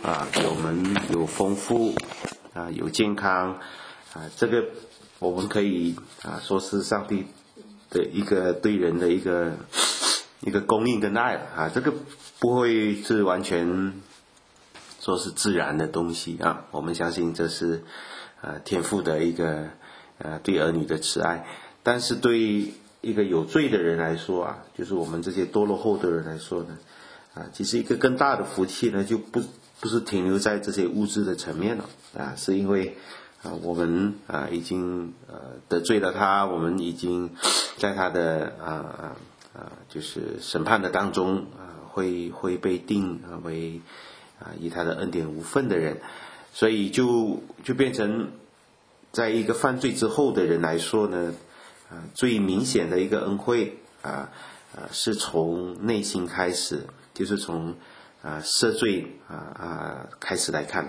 给我们有丰富有健康这个我们可以说是上帝的一个对人的一个供应跟爱这个不会是完全说是自然的东西我们相信这是天父的一个对儿女的慈爱。但是对一个有罪的人来说就是我们这些堕落后的人来说呢其实一个更大的福气呢就不是停留在这些物质的层面了是因为我们已经得罪了他，我们已经在他的就是审判的当中会被定为以他的恩典无份的人，所以就变成在一个犯罪之后的人来说呢最明显的一个恩惠是从内心开始，就是从赦罪开始来看的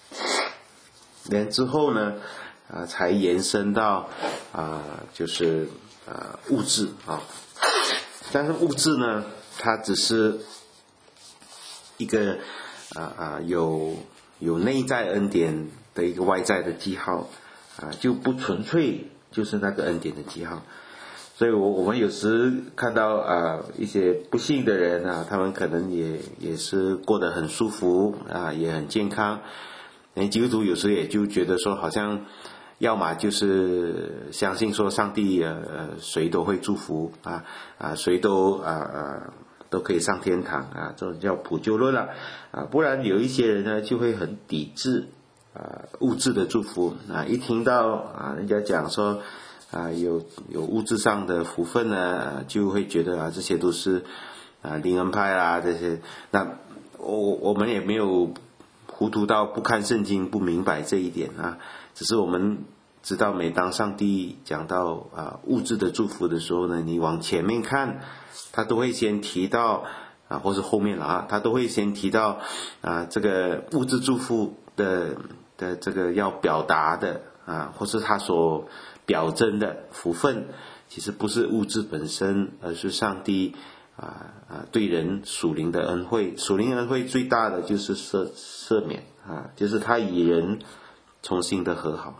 之后呢才延伸到就是物质但是物质呢它只是一个有内在恩典的一个外在的记号就不纯粹就是那个恩典的记号。所以我们有时看到一些不幸的人他们可能也是过得很舒服也很健康，基督徒有时也就觉得说好像要么就是相信说上帝谁都会祝福谁都可以上天堂这种叫普救论了不然有一些人呢就会很抵制物质的祝福一听到人家讲说有物质上的福分呢就会觉得这些都是灵恩派这些。那我们也没有糊涂到不看圣经不明白这一点只是我们知道每当上帝讲到物质的祝福的时候呢，你往前面看他都会先提到或是后面了他都会先提到这个物质祝福的这个要表达的或是他所表征的福分其实不是物质本身，而是上帝对人属灵的恩惠。属灵恩惠最大的就是赦免就是他与人重新的和好。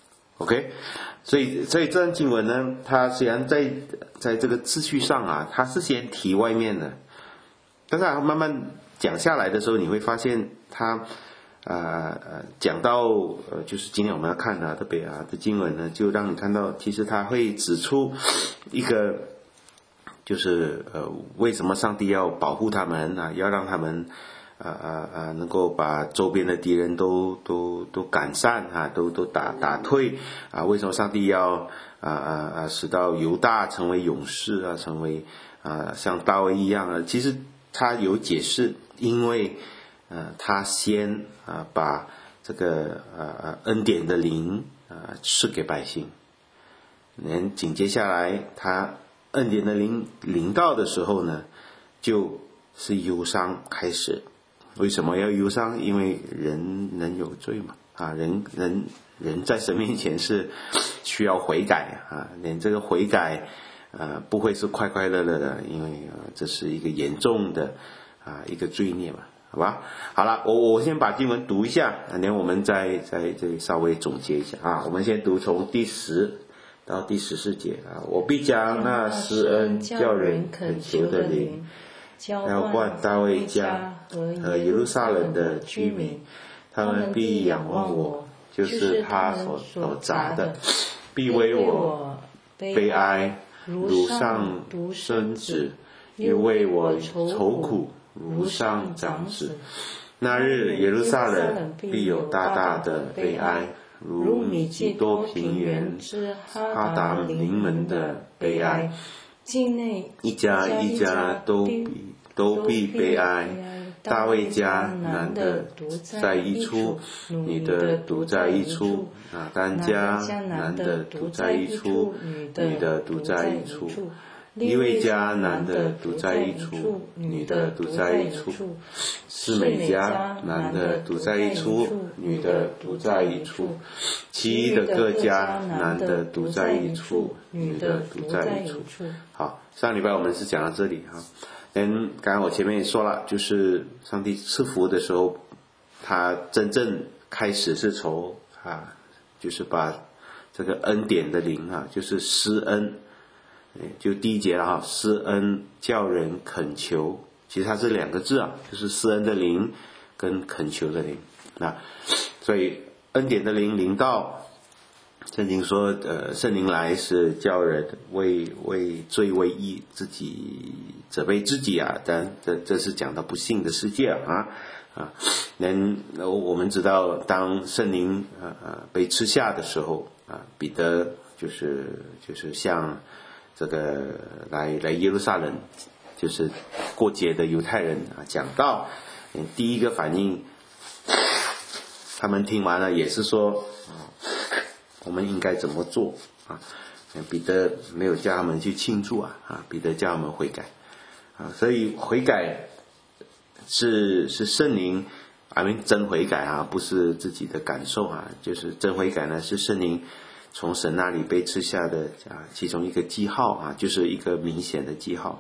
OK， 所以这段经文呢，它虽然在这个秩序上它是先提外面的，但是慢慢讲下来的时候，你会发现它讲到就是今天我们要看的特别的经文呢，就让你看到其实它会指出一个就是为什么上帝要保护他们要让他们能够把周边的敌人都赶散都打退为什么上帝要使到犹大成为勇士成为像大卫一样其实他有解释，因为他先把这个恩典的灵赐给百姓，紧接下来他恩典的灵临到的时候呢，就是忧伤开始。为什么要忧伤？因为人有罪嘛人在神面前是需要悔改连这个悔改不会是快快乐乐的，因为这是一个严重的一个罪孽嘛，好吧？好了，我先把经文读一下，然后我们在这里稍微总结一下我们先读从第10到第14节我必将那施恩叫人恳求的灵浇灌大卫家和耶路撒冷的居民，他们必仰望我，就是他所扎的，必为我悲哀，如上独生子，又为我愁苦，如上长子。那日耶路撒冷必有大大的悲哀，如米基多平原哈达临门的悲哀。 境内一家一家都必悲哀，大卫家男的独在一处，女的独在一处，拿单家男的独在一处，女的独在一处，利未家男的独在一处，女的独在一处，示每家男的独在一处，女的独在一处，其余的各家男的独在一处，女的独在一处。好，上礼拜我们是讲到这里刚刚我前面也说了，就是上帝赐福的时候他真正开始是从就是把这个恩典的灵就是施恩，就第一节了施恩叫人恳求，其实它是2个字就是施恩的灵跟恳求的灵所以恩典的灵临到，圣经说圣灵来是叫人为罪为义，自己责备自己但这是讲到不幸的世界我们知道当圣灵被吃下的时候彼得就是向这个来耶路撒冷就是过节的犹太人讲道，第一个反应他们听完了也是说我们应该怎么做彼得没有叫他们去庆祝彼得叫他们悔改所以悔改是圣灵真悔改不是自己的感受就是真悔改呢是圣灵从神那里被赐下的其中一个记号就是一个明显的记号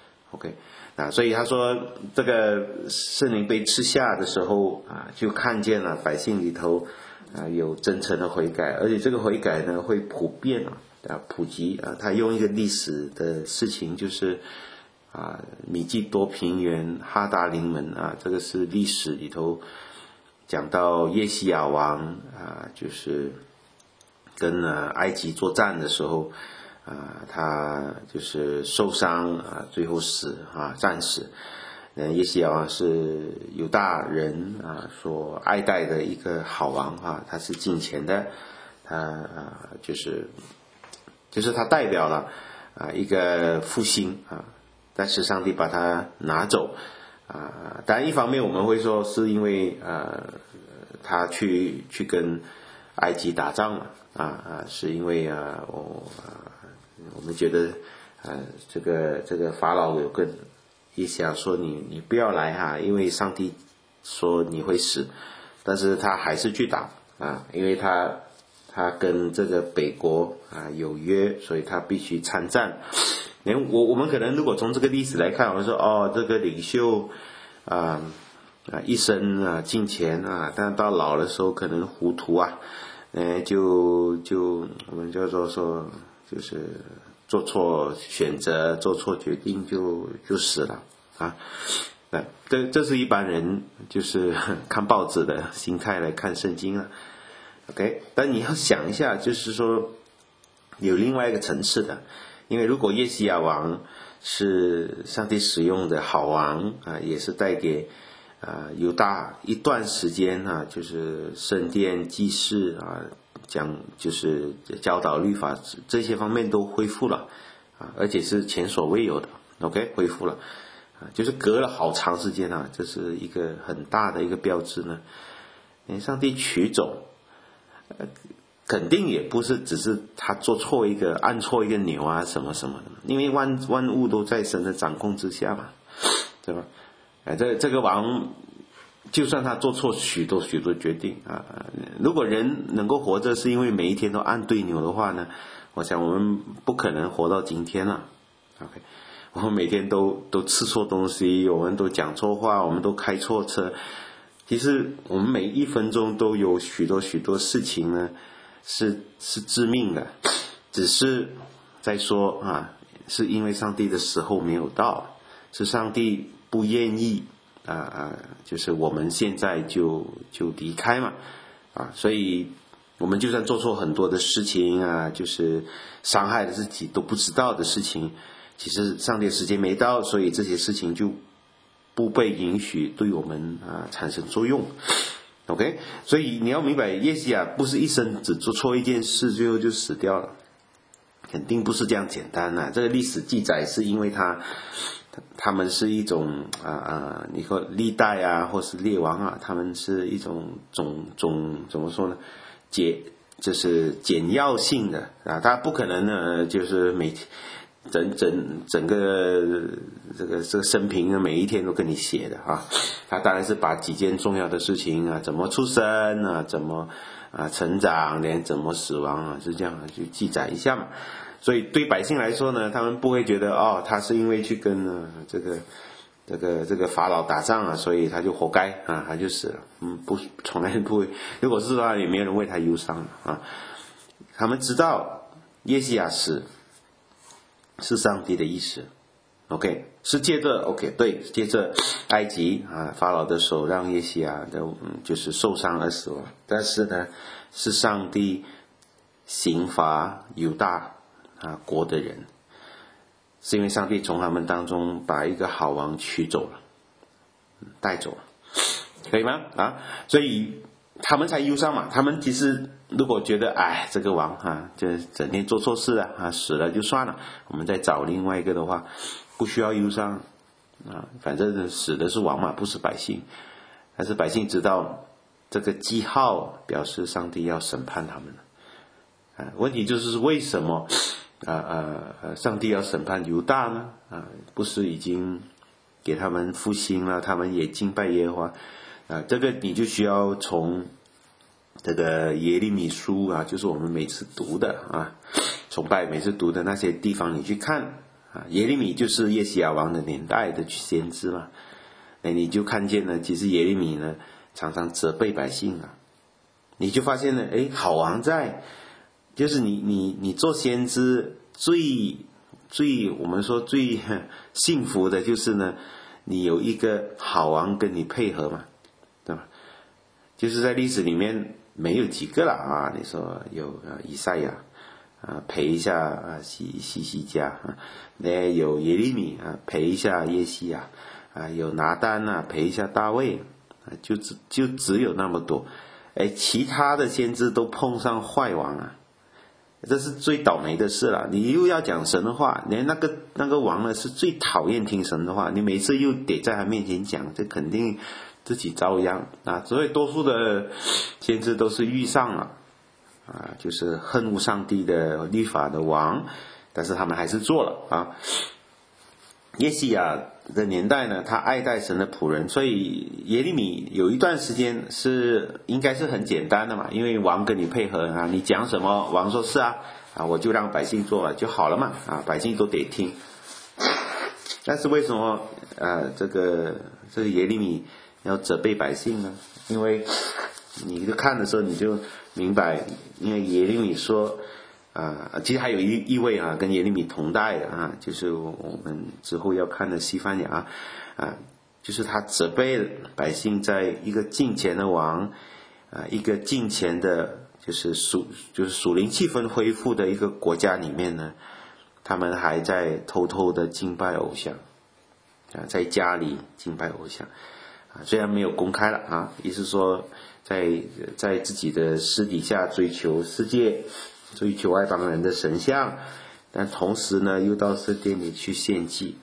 OK 所以他说这个圣灵被赐下的时候就看见了百姓里头有真诚的悔改，而且这个悔改呢会普遍普及他用一个历史的事情，就是米基多平原哈达临门这个是历史里头讲到耶西亚王就是跟埃及作战的时候他就是受伤最后死战死。耶西亚王是犹大人所爱戴的一个好王他是敬虔的，他就是他代表了一个复兴但是上帝把他拿走当然一方面我们会说是因为他去跟埃及打仗了是因为我们觉得这个法老有个意思说你不要来因为上帝说你会死，但是他还是去打因为他跟这个北国有约，所以他必须参战。我们可能如果从这个历史来看，我们说这个领袖一生敬虔但到老的时候可能糊涂就我们叫做说就是做错选择做错决定就死了这是一般人就是看报纸的心态来看圣经了 OK， 但你要想一下，就是说有另外一个层次的，因为如果耶西亚王是上帝使用的好王也是带给犹大一段时间就是圣殿祭祀讲就是教导律法这些方面都恢复了而且是前所未有的 OK 恢复了就是隔了好长时间这是一个很大的一个标志呢。上帝取走肯定也不是只是他做错一个按错一个钮什么什么的，因为万物都在神的掌控之下嘛，对吧？这个王就算他做错许多决定如果人能够活着是因为每一天都按对钮的话呢，我想我们不可能活到今天了 OK， 我们每天都吃错东西，我们都讲错话，我们都开错车，其实我们每一分钟都有许多事情呢是致命的，只是在说是因为上帝的时候没有到，是上帝不愿意就是我们现在就离开嘛所以我们就算做错很多的事情就是伤害了自己都不知道的事情，其实上帝的时间没到，所以这些事情就不被允许对我们产生作用 OK， 所以你要明白耶西亚不是一生只做错一件事最后就死掉了，肯定不是这样简单这个历史记载是因为他们是一种你说历代或是列王他们是一种怎么说呢就是简要性的他不可能呢就是整个这个生平每一天都跟你写的他当然是把几件重要的事情怎么出生怎么成长连怎么死亡是这样去记载一下嘛。所以对百姓来说呢，他们不会觉得他是因为去跟这个这个法老打仗啊，所以他就活该啊，他就死了。从来不会，如果是的话，也没有人为他忧伤啊。他们知道约西亚死是上帝的意思 ，OK， 是借着 OK 对，借着埃及啊法老的手让约西亚的就是受伤而死亡，但是呢，是上帝刑罚犹大国的人。是因为上帝从他们当中把一个好王取走了，带走了，可以吗？所以他们才忧伤嘛。他们其实如果觉得这个王就整天做错事死了就算了，我们再找另外一个的话，不需要忧伤反正死的是王嘛，不是百姓。但是百姓知道这个记号表示上帝要审判他们了问题就是为什么上帝要审判犹大呢？不是已经给他们复兴了，他们也敬拜耶和华这个你就需要从这个耶利米书就是我们每次读的崇拜每次读的那些地方你去看耶利米就是约西亚王的年代的先知嘛，你就看见呢，其实耶利米呢常常责备百姓你就发现呢，好王在。就是你做先知最我们说最幸福的就是呢，你有一个好王跟你配合嘛，对吧？就是在历史里面没有几个了你说有以赛亚陪一下西家有耶利米陪一下耶西亚有拿单陪一下大卫就只有那么多其他的先知都碰上坏王这是最倒霉的事了。你又要讲神的话，连那个王呢是最讨厌听神的话，你每次又得在他面前讲，这肯定自己遭殃所以多数的先知都是遇上了就是恨恶上帝的律法的王，但是他们还是做了约西亚的年代呢，他爱戴神的仆人，所以耶利米有一段时间应该是很简单的嘛，因为王跟你配合你讲什么，王说是我就让百姓做了就好了嘛百姓都得听。但是为什么这个耶利米要责备百姓呢？因为你就看的时候你就明白，因为耶利米说其实还有一位跟耶利米同代的就是我们之后要看的西番雅就是他责备百姓在一个敬虔的王一个敬虔的就是属灵气氛恢复的一个国家里面呢，他们还在偷偷的敬拜偶像在家里敬拜偶像虽然没有公开了意思说在自己的私底下追求世界，追求外邦人的神像，但同时呢又到圣殿里去献祭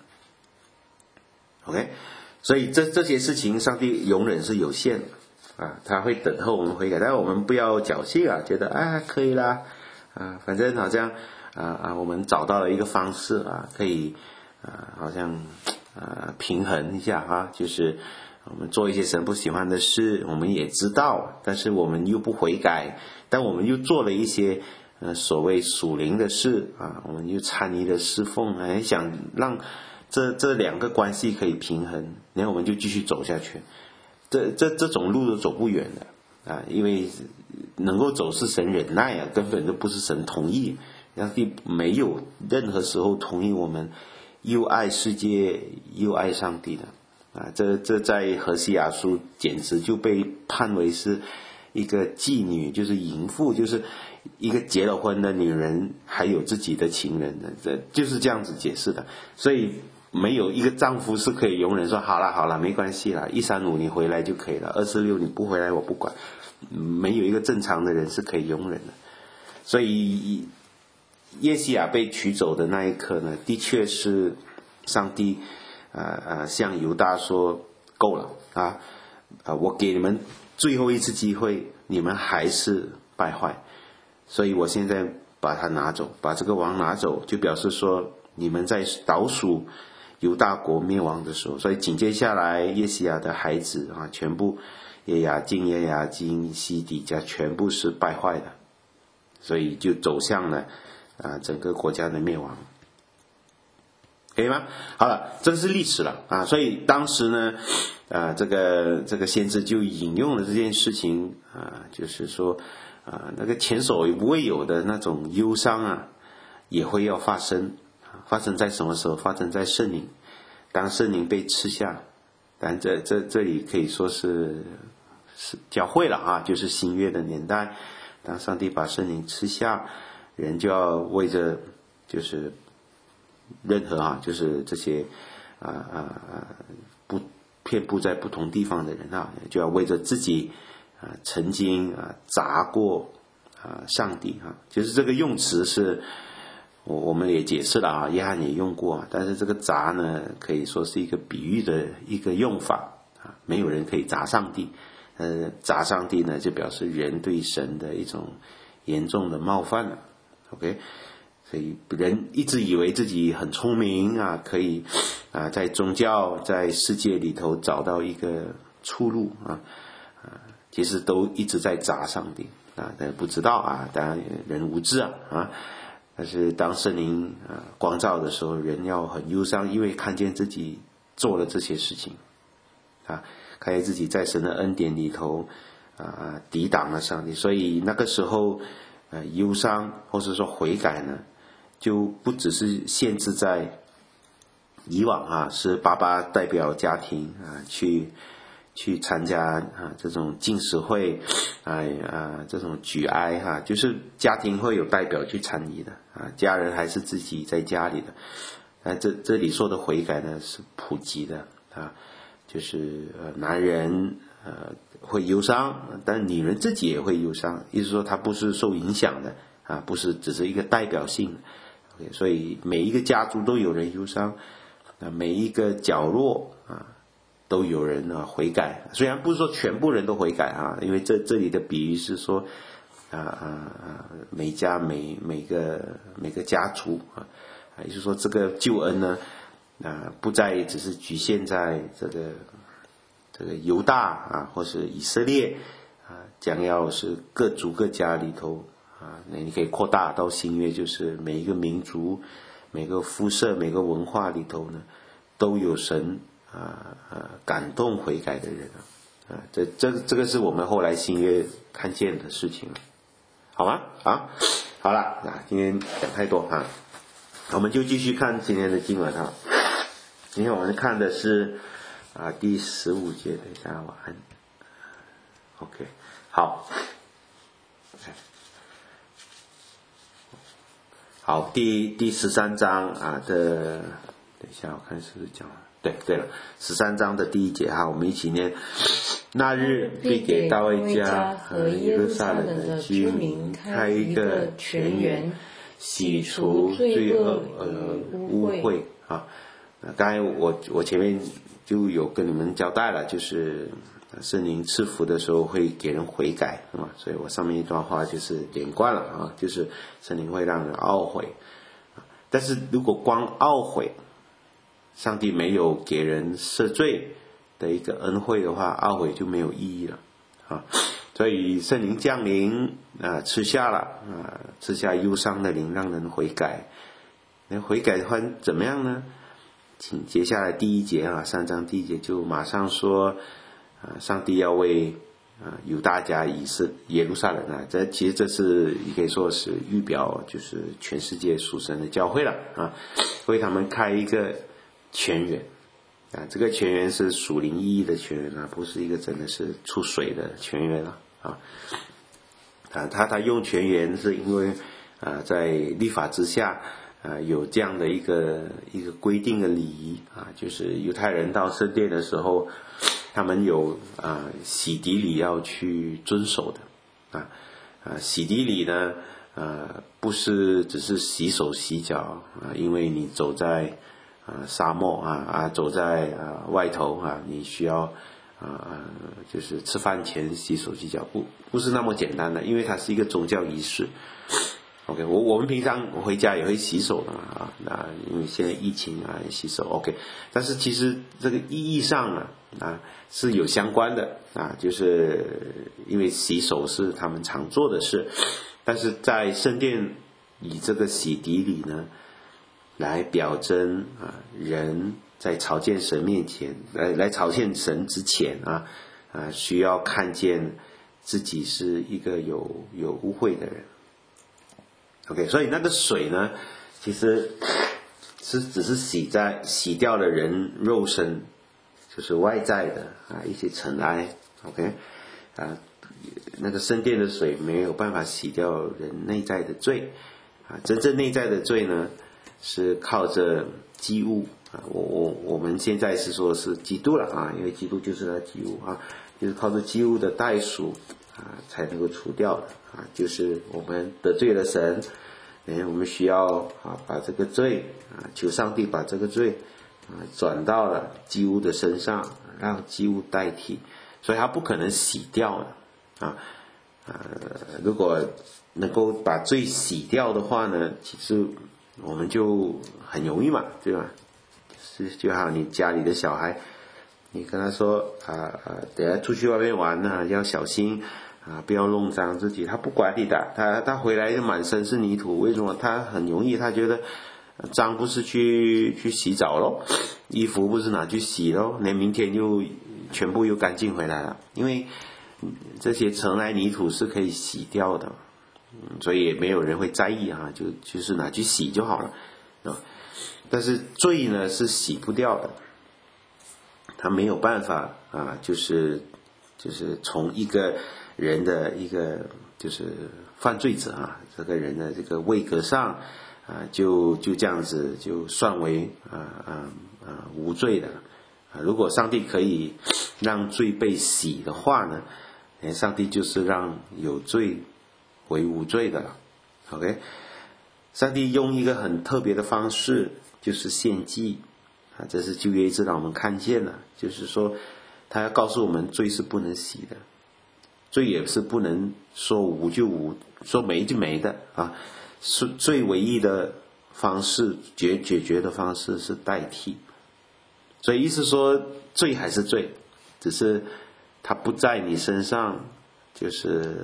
OK， 所以这些事情上帝容忍是有限的他会等候我们悔改，但我们不要侥幸觉得可以啦反正好像我们找到了一个方式可以好像平衡一下就是我们做一些神不喜欢的事，我们也知道，但是我们又不悔改，但我们又做了一些所谓属灵的事我们又参与了侍奉想让这两个关系可以平衡，然后我们就继续走下去。这种路都走不远的因为能够走是神忍耐根本就不是神同意，上帝没有任何时候同意我们又爱世界又爱上帝的这在何西阿书简直就被判为是一个妓女，就是淫妇，就是一个结了婚的女人还有自己的情人的，这就是这样子解释的。所以没有一个丈夫是可以容忍说好了没关系啦，135你回来就可以了，26你不回来我不管，没有一个正常的人是可以容忍的。所以约西亚被取走的那一刻呢，的确是上帝向犹大说够了我给你们最后一次机会，你们还是败坏，所以我现在把他拿走，把这个王拿走，就表示说你们在倒数犹大国灭亡的时候，所以紧接下来约西亚的孩子全部耶雅金、西底家全部是败坏的，所以就走向了整个国家的灭亡。 可以吗？好了，这个是历史了啊，所以当时呢，这个先知就引用了这件事情啊，就是说那个前所未有的那种忧伤啊，也会要发生，发生在什么时候？发生在圣灵，当圣灵被吃下，但这里可以说是教会了啊，就是新约的年代，当上帝把圣灵吃下，人就要为着就是任何就是这些遍布在不同地方的人就要为着自己曾经砸过上帝其实这个用词是我们也解释了约翰也用过但是这个砸呢，可以说是一个比喻的一个用法没有人可以砸上帝，砸上帝呢，就表示人对神的一种严重的冒犯了。OK， 所以人一直以为自己很聪明可以在宗教在世界里头找到一个出路其实都一直在砸上帝但不知道当然人无知但是当圣灵光照的时候，人要很忧伤，因为看见自己做了这些事情看见自己在神的恩典里头抵挡了上帝，所以那个时候忧伤或是说悔改呢，就不只是限制在以往是爸爸代表家庭去参加这种禁食会这种举哀就是家庭会有代表去参与的家人还是自己在家里的这里说的悔改呢是普及的就是男人会忧伤，但女人自己也会忧伤，意思说他不是受影响的不是只是一个代表性的所以每一个家族都有人忧伤每一个角落都有人悔改，虽然不是说全部人都悔改因为这里的比喻是说每家每个家族也就是说这个救恩呢不再只是局限在这个犹大或是以色列将要是各族各家里头那你可以扩大到新约，就是每一个民族每个肤色每个文化里头呢都有神感动悔改的人这个是我们后来新约看见的事情好吗？好了今天讲太多我们就继续看今天的经文今天我们看的是第15节，等一下我按 OK 好好第13章的等一下我看是不是讲了对了13章的第1节我们一起念那日必给大卫家和耶路撒冷的居民开一个泉源洗除罪恶污秽刚才我前面就有跟你们交代了，就是圣灵赐福的时候会给人悔改所以我上面一段话就是连贯了就是圣灵会让人懊悔但是如果光懊悔上帝没有给人赦罪的一个恩惠的话懊悔就没有意义了所以圣灵降临赐下忧伤的灵让人悔改悔改的话怎么样呢？请接下来第1节3章第1节就马上说上帝要为犹大家耶路撒冷其实这是也可以说是预表就是全世界属神的教会了为他们开一个泉源这个泉源是属灵意义的泉源不是一个真的是出水的泉源他用泉源是因为在律法之下有这样的一个规定的礼仪就是犹太人到圣殿的时候他们有洗涤礼要去遵守的洗涤礼呢不是只是洗手洗脚因为你走在沙漠走在外头你需要就是吃饭前洗手洗脚不是那么简单的，因为它是一个宗教仪式OK， 我们平常回家也会洗手的那因为现在疫情洗手 OK， 但是其实这个意义上是有相关的就是因为洗手是他们常做的事，但是在圣殿以这个洗涤礼呢来表征人在朝见神面前，来朝见神之前需要看见自己是一个有污秽的人。OK， 所以那个水呢，其实只是洗掉了人肉身，就是外在的一些尘埃。OK， 那个圣殿的水没有办法洗掉人内在的罪真正内在的罪呢，是靠着祭物我们现在是说是基督了因为基督就是那祭物就是靠着祭物的代赎才能够除掉的就是我们得罪了神，我们需要把这个罪求上帝把这个罪转到了祭物的身上，让祭物代替，所以它不可能洗掉的如果能够把罪洗掉的话呢，其实我们就很容易嘛，对吧？就好你家里的小孩，你跟他说等下出去外面玩要小心不要弄脏自己，他不管你的，他回来就满身是泥土。为什么？他很容易，他觉得脏不是去洗澡咯，衣服不是拿去洗咯，连明天就全部又干净回来了。因为这些尘埃泥土是可以洗掉的，所以也没有人会在意就是拿去洗就好了但是罪呢是洗不掉的，他没有办法就是从一个人的一个就是犯罪者这个人的这个位格上就这样子就算为无罪的如果上帝可以让罪被洗的话呢，上帝就是让有罪为无罪的了。 OK， 上帝用一个很特别的方式，就是献祭这是旧约一直让我们看见了，就是说他要告诉我们罪是不能洗的，罪也是不能说无就无，说没就没的是最唯一的方式解决的方式是代替。所以意思说罪还是罪，只是它不在你身上，就是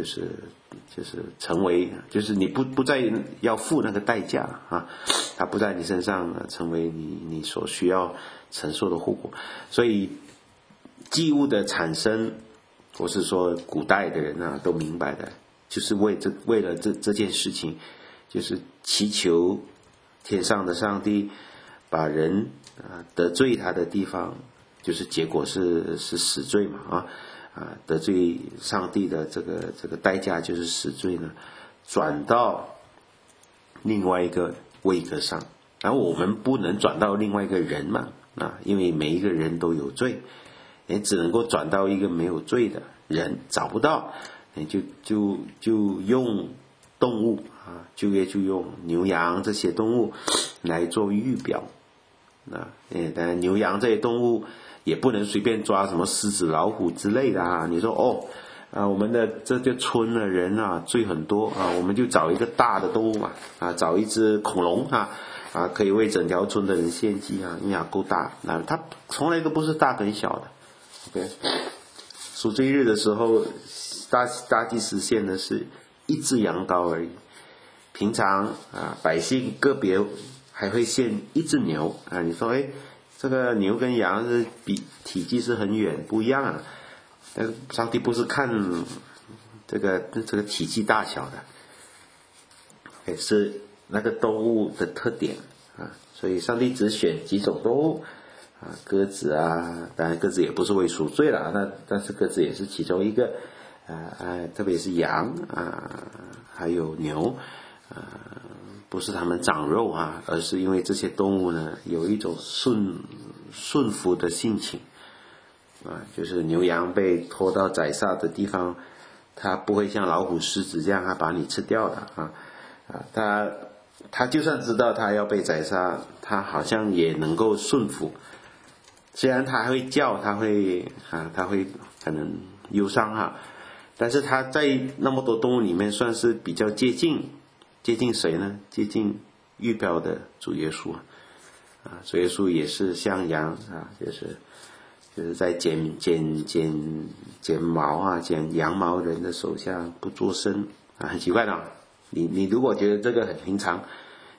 成为，就是你不再要付那个代价它不在你身上成为你所需要承受的后果。所以祭物的产生，或是说古代的人都明白的，就是为了这件事情，就是祈求天上的上帝把人得罪他的地方，就是结果是死罪嘛得罪上帝的这个代价就是死罪呢，转到另外一个位格上。然后我们不能转到另外一个人嘛因为每一个人都有罪，也只能够转到一个没有罪的人，找不到你就用动物旧约就用牛羊这些动物来做预表当然牛羊这些动物也不能随便抓什么狮子老虎之类的你说我们的这个村的人罪很多我们就找一个大的动物嘛找一只恐龙可以为整条村的人献祭因为够大它从来都不是大跟小的。 OK， 赎罪日的时候大祭司献的是一只羊羔而已，平常百姓个别还会献一只牛你说这个牛跟羊是比体积是很远不一样但是上帝不是看这个体积大小的是那个动物的特点所以上帝只选几种动物鸽子当然鸽子也不是为赎罪了但是鸽子也是其中一个特别是羊还有牛不是他们长肉而是因为这些动物呢有一种顺服的性情就是牛羊被拖到宰杀的地方，它不会像老虎狮子这样把你吃掉的他就算知道他要被宰杀，他好像也能够顺服，虽然他还会叫，他会可能忧伤但是他在那么多动物里面算是比较接近谁呢？接近预表的主耶稣主耶稣也是像羊就是在剪毛剪羊毛人的手下不作声很奇怪的你如果觉得这个很平常，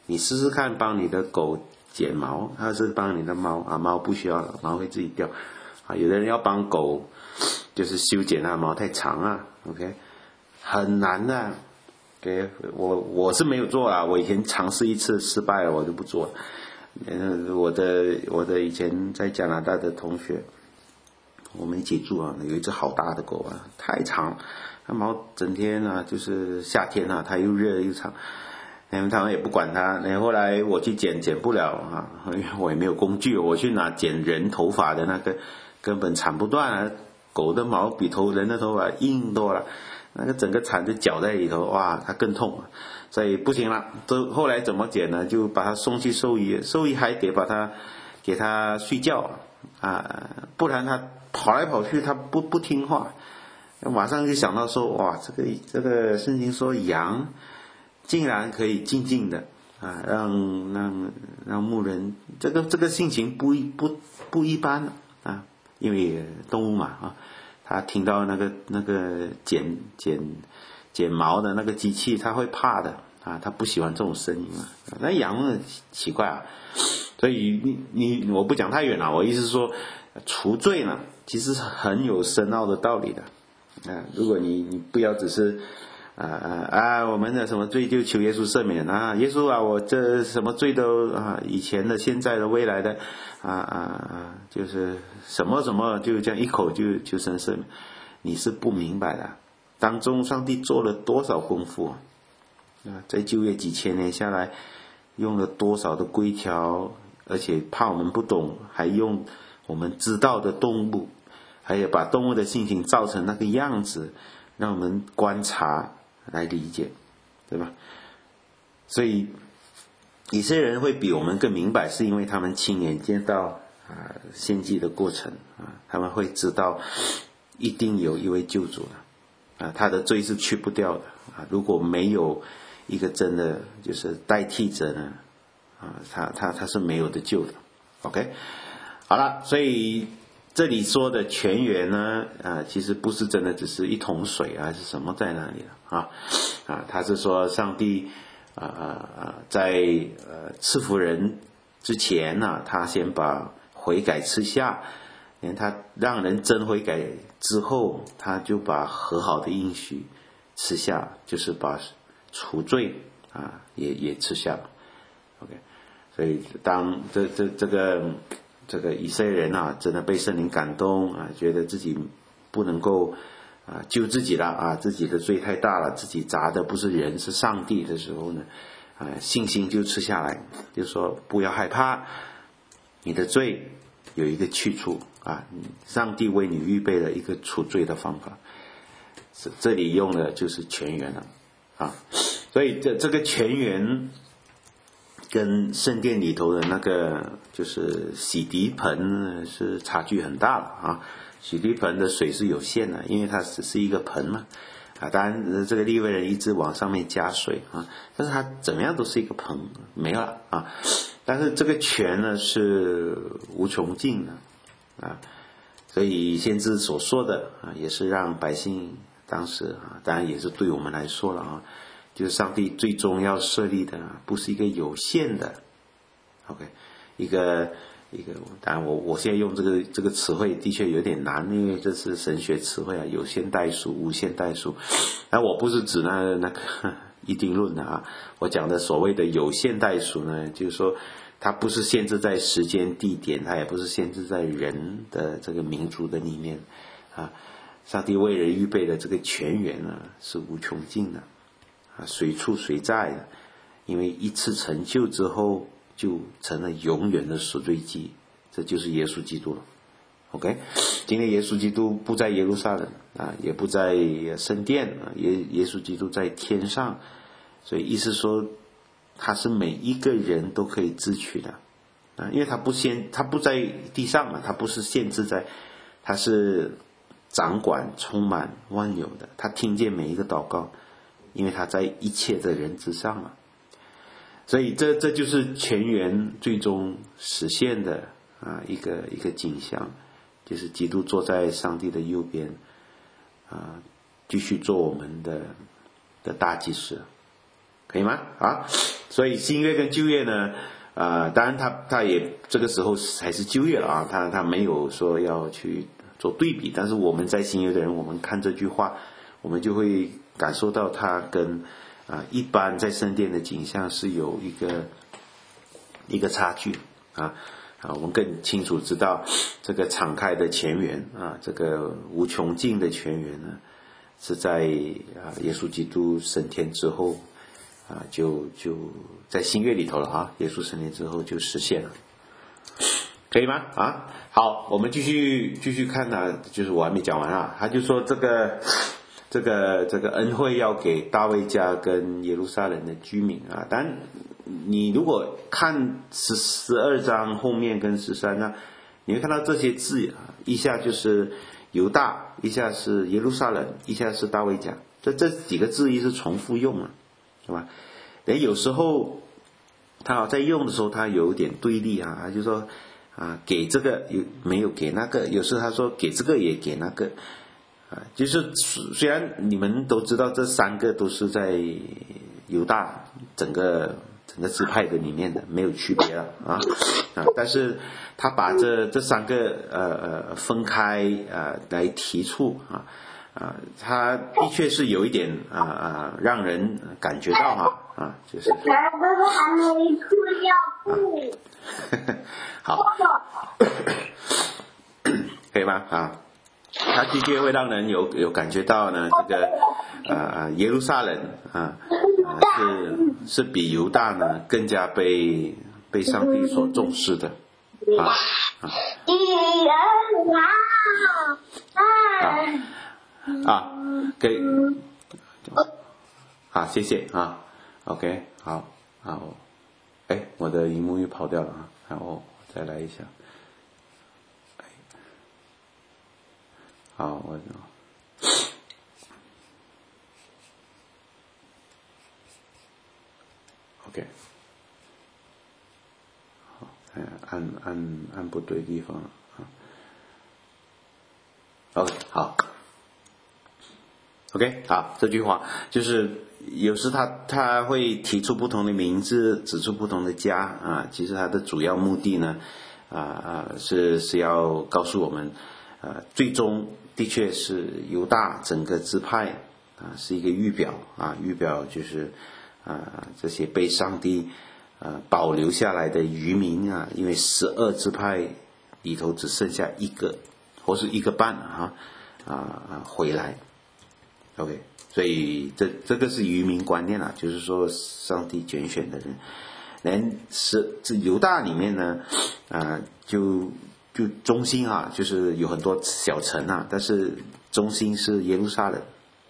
你试试看帮你的狗剪毛，还是帮你的猫啊？猫不需要了，猫会自己掉啊。有的人要帮狗就是修剪它毛太长啊 ，OK， 很难的。OK， 我是没有做啊，我以前尝试一次失败了，我就不做了。我的以前在加拿大的同学，我们一起住啊，有一只好大的狗啊，太长，它毛整天啊，就是夏天啊，它又热又长。他们也不管它，后来我去剪不了啊，因为我也没有工具，我去拿剪人头发的那个根本铲不断啊，狗的毛比人的头发硬多了，那个整个铲子绞在里头，哇，它更痛，所以不行了。后来怎么剪呢？就把它送去兽医，兽医还得给它睡觉啊，不然它跑来跑去，它不听话。马上就想到说，哇，这个圣经说羊竟然可以静静的啊，让牧人这个性情不一般啊，因为动物嘛啊，他听到那个剪毛的那个机器，他会怕的啊，他不喜欢这种声音啊。那羊奇怪啊，所以我不讲太远了，我意思是说，除罪呢，其实很有深奥的道理的啊。如果你不要只是我们的什么罪就求耶稣赦免啊，耶稣啊，我这什么罪都以前的、现在的、未来的就是什么什么就这样一口就求神赦免，你是不明白的。当中上帝做了多少功夫啊，在旧约几千年下来，用了多少的规条，而且怕我们不懂，还用我们知道的动物，还有把动物的性情造成那个样子，让我们观察来理解，对吧？所以以色列人会比我们更明白，是因为他们亲眼见到献祭的过程他们会知道一定有一位救主的他的罪是去不掉的如果没有一个真的就是代替者呢他是没有的救的。 OK， 好了，所以这里说的泉源呢其实不是真的只是一桶水还是什么在那里他是说上帝在赐福人之前他先把悔改赐下，他让人真悔改之后，他就把和好的应许赐下，就是把除罪也赐下了。 OK， 所以当这个以色列人真的被圣灵感动觉得自己不能够救自己了自己的罪太大了，自己砸的不是人是上帝的时候呢信心就吃下来，就说不要害怕，你的罪有一个去处上帝为你预备了一个除罪的方法，这里用的就是泉源了所以这个泉源跟圣殿里头的那个就是洗涤盆是差距很大了洗涤盆的水是有限的，因为它只是一个盆嘛当然这个利未人一直往上面加水但是它怎么样都是一个盆没了但是这个泉呢是无穷尽的所以先知所说的也是让百姓当时当然也是对我们来说了就是上帝最终要设立的不是一个有限的 OK 一个当然我现在用这个词汇的确有点难，因为这是神学词汇有限代数无限代数我不是指那个一定论的我讲的所谓的有限代数呢，就是说它不是限制在时间地点，它也不是限制在人的这个民族的里面上帝为人预备的这个泉源呢是无穷尽的随处随在的，因为一次成就之后就成了永远的赎罪祭，这就是耶稣基督了。 OK， 今天耶稣基督不在耶路撒冷也不在圣殿耶稣基督在天上，所以意思说他是每一个人都可以支取的因为他不在地上他不是限制在，他是掌管充满万有的，他听见每一个祷告，因为他在一切的人之上所以这就是泉源最终实现的一个景象，就是基督坐在上帝的右边继续做我们的大祭司，可以吗所以新约跟旧约呢，当然他也这个时候还是旧约了啊，他没有说要去做对比，但是我们在新约的人，我们看这句话，我们就会感受到它跟一般在圣殿的景象是有一个差距我们更清楚知道这个敞开的泉源这个无穷尽的泉源呢，是在耶稣基督升天之后就在新约里头了耶稣升天之后就实现了，可以吗？好，我们继续看就是我还没讲完他就说这个恩惠要给大卫家跟耶路撒冷的居民当然你如果看12章后面跟13章，你会看到这些字一下就是犹大，一下是耶路撒冷，一下是大卫家，这几个字义是重复用了，是吧？有时候他在用的时候他有点对立他就说给这个没有给那个，有时候他说给这个也给那个就是虽然你们都知道这三个都是在犹大整个支派的里面的，没有区别了但是他把这三个分开来提出他的确是有一点让人感觉到就是还没出尿布好可以吗他的确会让人有感觉到呢这个耶路撒冷是比犹大呢更加被上帝所重视的可以谢谢OK 好我的萤幕又跑掉了我再来一下好OK 好按不对地方了OK 好 OK 好，这句话就是有时他会提出不同的名字，指出不同的家其实他的主要目的呢是要告诉我们最终的确是犹大整个支派是一个预表预表就是这些被上帝保留下来的余民因为12支派里头只剩下一个或是一个半回来 OK 所以这个是渔民观念就是说上帝拣选的人这犹大里面呢就中心就是有很多小城但是中心是耶路撒冷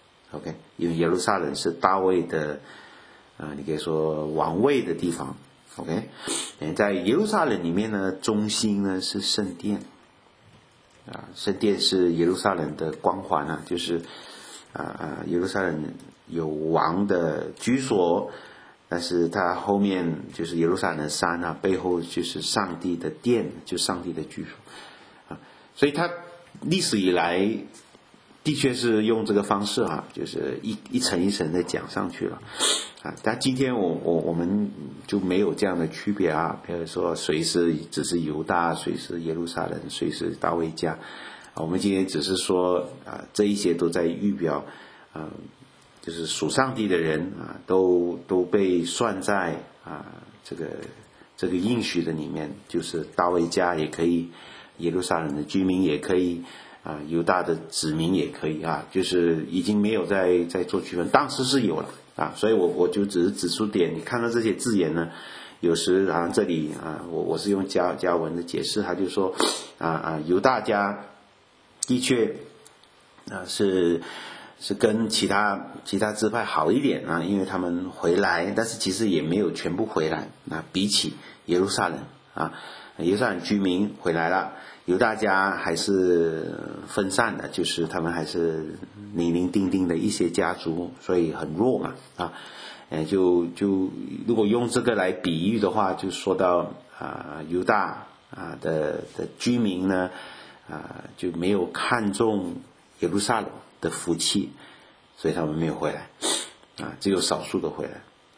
OK 因为耶路撒冷是大卫的你可以说王位的地方 OK 在耶路撒冷里面呢中心呢是圣殿圣殿是耶路撒冷的光环就是耶路撒冷有王的居所，但是它后面就是耶路撒冷山背后就是上帝的殿，就上帝的居所所以它历史以来的确是用这个方式就是一层一层的讲上去了但今天我们就没有这样的区别比如说谁只是犹大，谁是耶路撒冷，谁是大卫家我们今天只是说这一些都在预表就是属上帝的人都被算在这个应许的里面，就是大卫家也可以，耶路撒冷的居民也可以犹大的子民也可以就是已经没有在做区分，当时是有了所以我就只是指出点，你看到这些字眼呢，有时好像这里我是用加文的解释，他就说犹大家的确是跟其他支派好一点因为他们回来，但是其实也没有全部回来比起耶路撒冷耶路撒冷居民回来了，犹大家还是分散的，就是他们还是零零丁丁的一些家族，所以很弱嘛就如果用这个来比喻的话，就说到犹大的居民呢就没有看重耶路撒冷的福气，所以他们没有回来只有少数的回来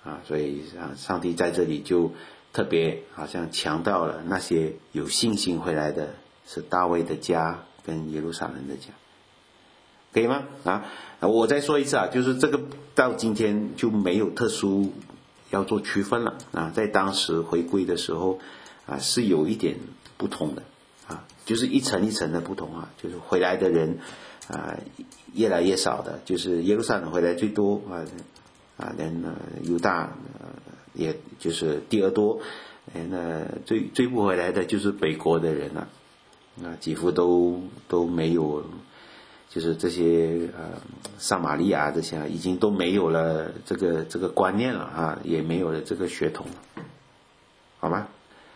所以上帝在这里就特别好像强调了那些有信心回来的是大卫的家跟耶路撒冷的家，可以吗？我再说一次就是这个到今天就没有特殊要做区分了在当时回归的时候是有一点不同的就是一层一层的不同就是回来的人越来越少的，就是耶路撒冷回来最多犹大也就是第二多，最不回来的就是北国的人几乎都没有，就是这些撒玛利亚这些已经都没有了这个观念了也没有了这个血统了，好吗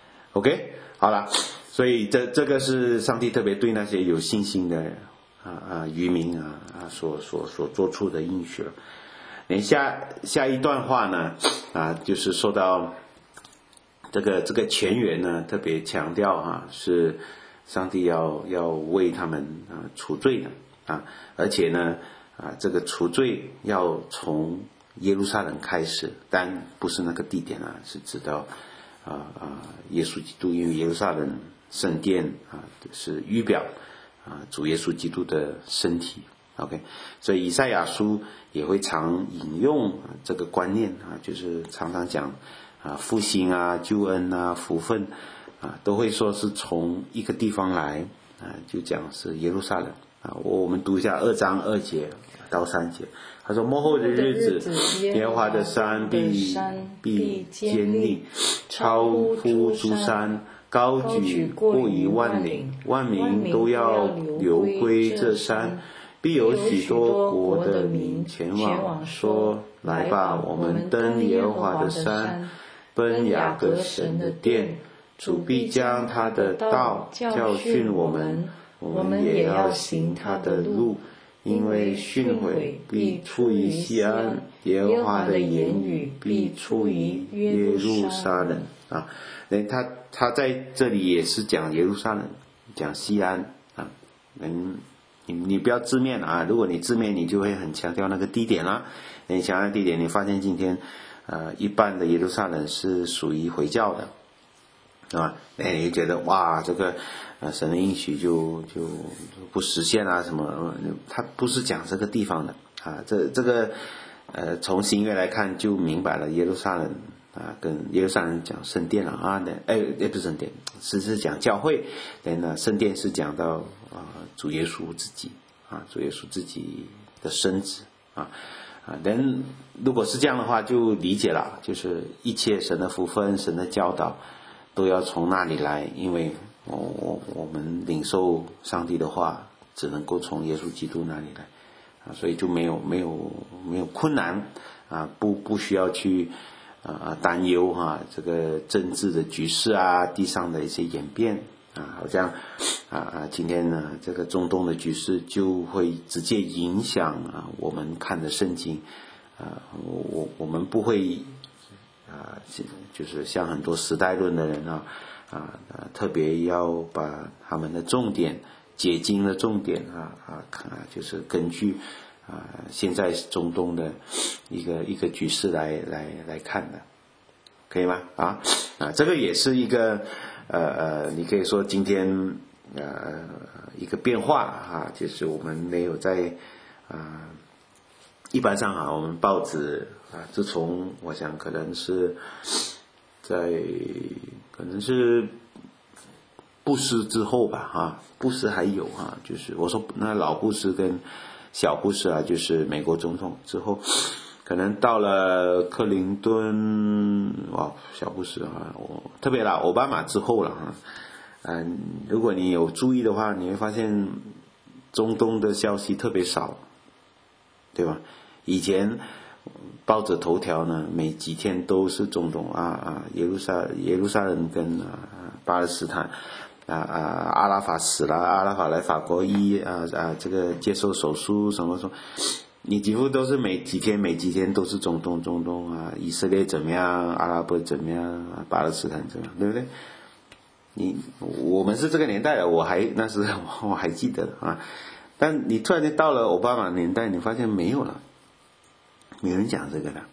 ？OK， 好了，所以这个是上帝特别对那些有信心的渔民所做出的应许了。下一段话呢就是说到这个前缘呢，特别强调是上帝要为他们除罪的而且呢这个除罪要从耶路撒冷开始，但不是那个地点是指到耶稣基督，因为耶路撒冷圣殿是预表主耶稣基督的身体。OK， 所以以赛亚书也会常引用这个观念就是常常讲复兴救恩福分都会说是从一个地方来就讲是耶路撒冷我们读一下2章2节到3节，他说末后的日子，耶和华的山必坚立，超乎诸山，高举过于万岭，万民都要流归这山，必有许多国的民前往，说来吧，我们登耶和华的山，奔雅各神的殿，主必将他的道教训我们，我们也要行他的路，因为训诲必出于西安，耶和华的言语必出于耶路撒冷他在这里也是讲耶路撒冷，讲西安你不要字面如果你字面你就会很强调那个地点你强调地点，你发现今天一半的耶路撒冷是属于回教的你就觉得哇这个神的应许就不实现什么，他不是讲这个地方的这个从新约来看就明白了，耶路撒冷跟耶路撒冷讲圣殿不是圣殿，是讲教会，圣殿是讲到主耶稣自己主耶稣自己的身子如果是这样的话就理解了，就是一切神的福分神的教导都要从那里来，因为我们领受上帝的话只能够从耶稣基督那里来所以就没有困难不需要去担忧这个政治的局势地上的一些演变好像今天呢这个中东的局势就会直接影响我们看的圣经我们不会就是像很多时代论的人特别要把他们的重点解经的重点就是根据现在中东的一个局势来看的，可以吗？这个也是一个你可以说今天一个变化就是我们没有在一般上我们报纸自从我想可能是布施之后吧布施还有就是我说那老布施跟小布施就是美国总统之后，可能到了克林顿小布施特别奥巴马之后了如果你有注意的话，你会发现中东的消息特别少，对吧？以前报纸头条呢每几天都是中东耶路撒冷跟巴勒斯坦阿拉法死了，阿拉法来法国这个接受手术什么什么，你几乎都是每几天都是中东以色列怎么样，阿拉伯怎么样，巴勒斯坦怎么样，对不对？我们是这个年代的，那时我还记得但你突然间到了奥巴马年代，你发现没有了，没人讲这个了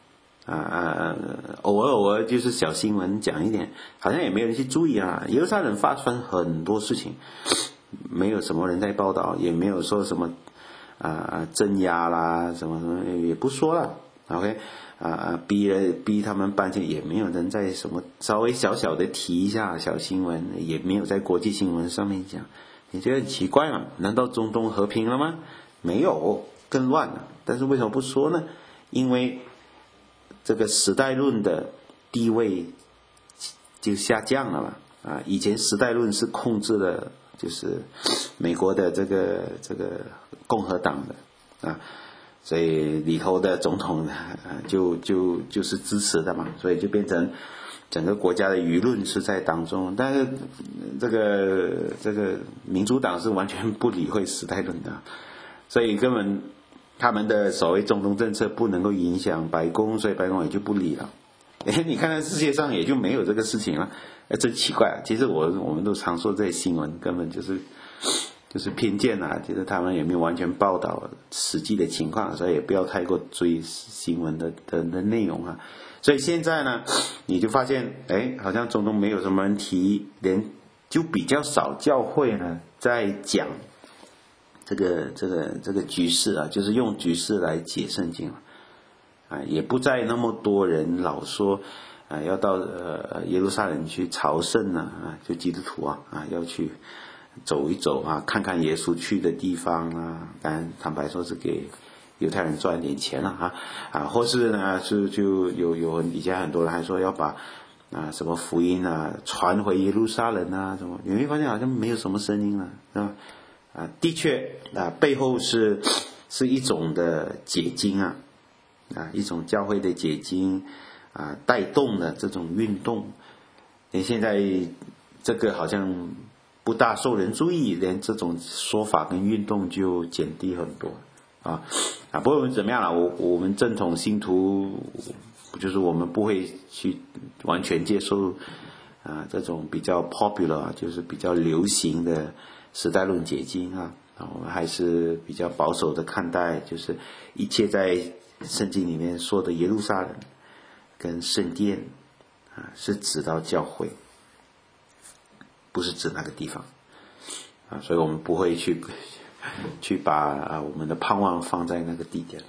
偶尔就是小新闻讲一点，好像也没有人去注意啊。耶路撒冷发生很多事情，没有什么人在报道，也没有说什么镇压啦，什么什么也不说了。OK， 逼他们搬迁，也没有人在什么稍微小小的提一下小新闻，也没有在国际新闻上面讲。你觉得很奇怪吗？难道中东和平了吗？没有，更乱了。但是为什么不说呢？因为这个时代论的地位就下降了嘛。以前时代论是控制了就是美国的这个共和党的所以里头的总统就是支持的嘛，所以就变成整个国家的舆论是在当中。但是这个民主党是完全不理会时代论的，所以根本他们的所谓中东政策不能够影响白宫，所以白宫也就不理了。你看看世界上也就没有这个事情了，真奇怪。其实我们都常说这些新闻根本就是偏见啊，其实他们也没有完全报道实际的情况，所以也不要太过追新闻的内容啊。所以现在呢，你就发现好像中东没有什么人提，就比较少教会呢在讲这个局势啊，就是用局势来解圣经也不再那么多人老说要到耶路撒冷去朝圣就基督徒要去走一走看看耶稣去的地方当然坦白说是给犹太人赚点钱了或是呢就有以前很多人还说要把什么福音传回耶路撒冷什么，你会发现好像没有什么声音了，是吧？的确背后是一种的解经一种教会的解经带动的这种运动。现在这个好像不大受人注意，连这种说法跟运动就减低很多不过我们怎么样了？我们正统信徒就是我们不会去完全接受这种比较 popular 就是比较流行的时代论解经我们还是比较保守的看待，就是一切在圣经里面说的耶路撒冷跟圣殿是指到教会，不是指那个地方所以我们不会去把我们的盼望放在那个地点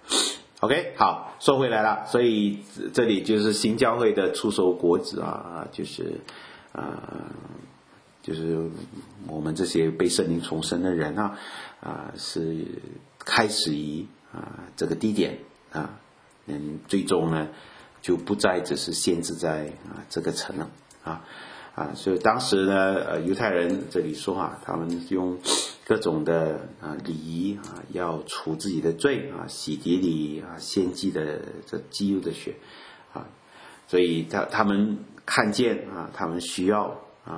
OK， 好，说回来了，所以这里就是新教会的出手果子就是我们这些被圣灵重生的人是开始于这个地点最终呢就不再只是限制在这个城了所以当时呢犹太人这里说他们用各种的礼仪要除自己的罪洗涤礼献祭的这祭肉的血所以他们看见他们需要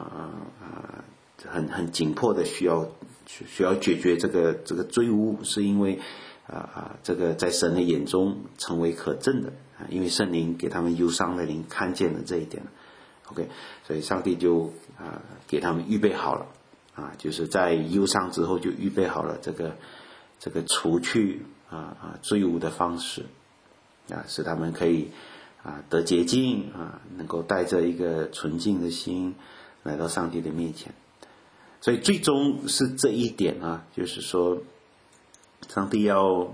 很紧迫的需要解决这个罪污，是因为这个在神的眼中成为可憎的因为圣灵给他们忧伤的灵看见了这一点OK， 所以上帝就给他们预备好了就是在忧伤之后就预备好了这个除去罪污的方式使他们可以得洁净能够带着一个纯净的心来到上帝的面前。所以最终是这一点就是说上帝要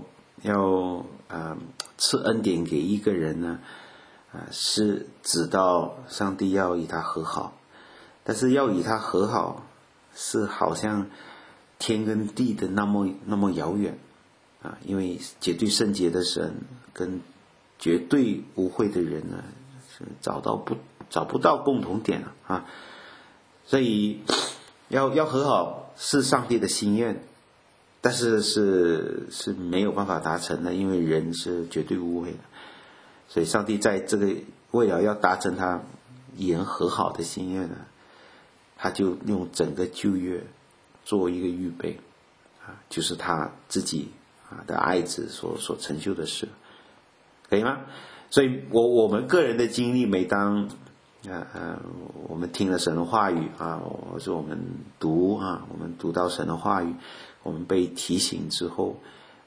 赐恩典给一个人呢是指到上帝要与他和好，但是要与他和好是好像天跟地的那么遥远因为绝对圣洁的神跟绝对无秽的人呢是找不到共同点所以要和好是上帝的心愿，但是是没有办法达成的，因为人是绝对污秽的。所以上帝在这个为了要达成他与人和好的心愿呢，他就用整个旧约做一个预备就是他自己的爱子所成就的事，可以吗？所以我们个人的经历，每当我们听了神的话语或者我们读我们读到神的话语，我们被提醒之后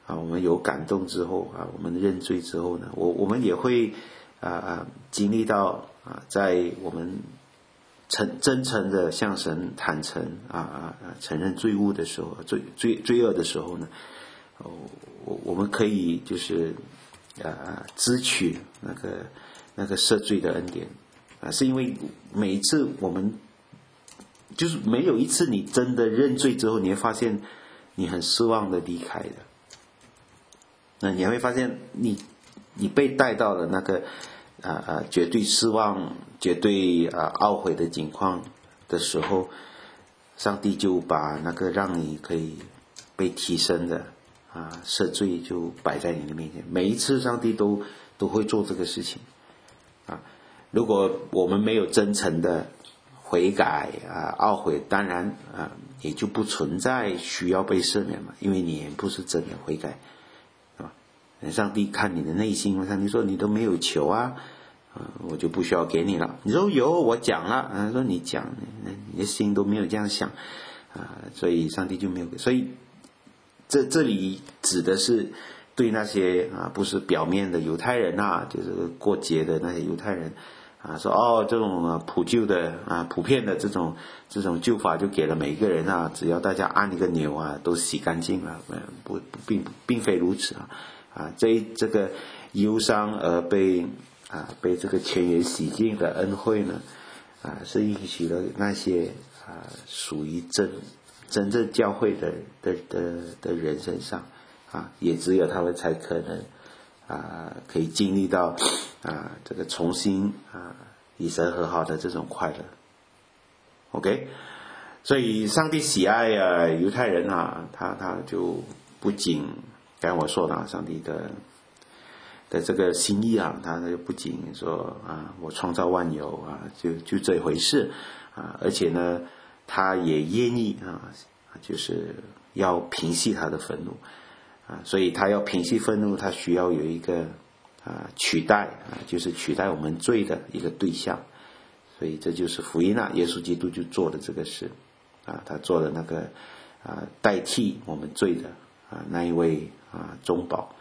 我们有感动之后我们认罪之后呢，我们也会经历到在我们真诚的向神坦诚承认罪恶的时候，罪恶的时候呢，我们可以就是支取那个赦罪的恩典是因为每一次我们就是没有一次你真的认罪之后，你会发现你很失望的离开的。那你会发现你被带到了那个绝对失望、绝对懊悔的境况的时候，上帝就把那个让你可以被提升的赦罪就摆在你的面前。每一次上帝都会做这个事情如果我们没有真诚的悔改懊悔，当然也就不存在需要被赦免嘛，因为你也不是真的悔改，对吧？上帝看你的内心，上帝说你都没有求我就不需要给你了。你说有，我讲了说你讲，你的心都没有这样想所以上帝就没有给。所以这里指的是对那些不是表面的犹太人就是过节的那些犹太人说这种普遍的这种救法就给了每一个人只要大家按一个钮都洗干净了，并非如此这个忧伤而被这个泉源洗净的恩惠呢是允许了那些属于真正教会的人身上也只有他们才可能可以经历到这个重新与神和好的这种快乐。 OK， 所以上帝喜爱犹太人他就不仅刚才我说了上帝的这个心意他就不仅说我创造万有就这回事而且呢他也愿意就是要平息他的愤怒所以他要平息愤怒，他需要有一个取代就是取代我们罪的一个对象，所以这就是福音耶稣基督就做了这个事他做了那个代替我们罪的那一位中保。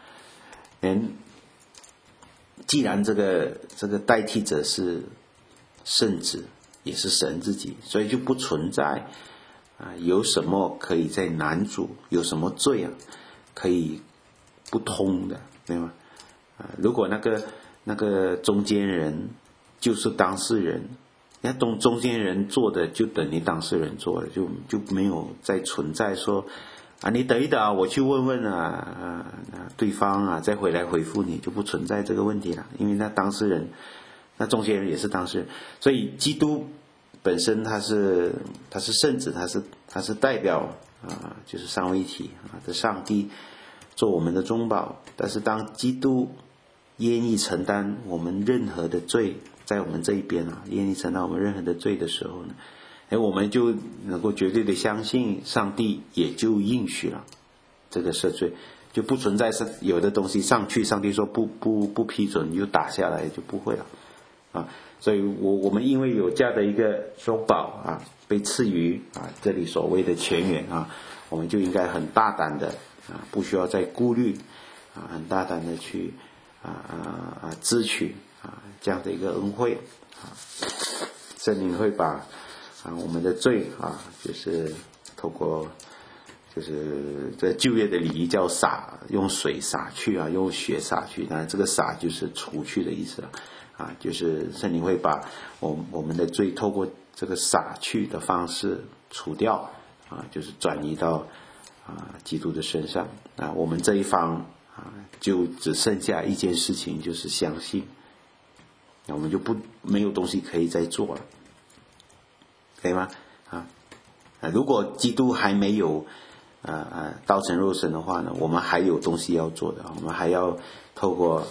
既然这个代替者是圣子，也是神自己，所以就不存在有什么可以在拦阻，有什么罪可以不通的，对吗？如果那个中间人就是当事人，那中间人做的就等于当事人做的，就没有再存在说你等一等我去问问对方再回来回复你，就不存在这个问题了。因为那当事人，那中间人也是当事人，所以基督本身他是圣子，他是代表就是三位一体的上帝做我们的中保。但是当基督愿意承担我们任何的罪，在我们这一边愿意承担我们任何的罪的时候呢，我们就能够绝对的相信上帝也就应许了这个赦罪，就不存在是有的东西上去上帝说不批准就打下来，就不会了所以我们因为有这样的一个中保被赐予这里所谓的泉源我们就应该很大胆的不需要再顾虑很大胆的去支取这样的一个恩惠圣灵会把我们的罪就是透过就是这旧约的礼仪叫洒，用水洒去用血洒去，当然这个洒就是除去的意思就是圣灵会把我们的罪透过这个洒去的方式除掉就是转移到基督的身上我们这一方就只剩下一件事情，就是相信，我们就没有东西可以再做了，可以吗？如果基督还没有道成肉身的话呢，我们还有东西要做的，我们还要透过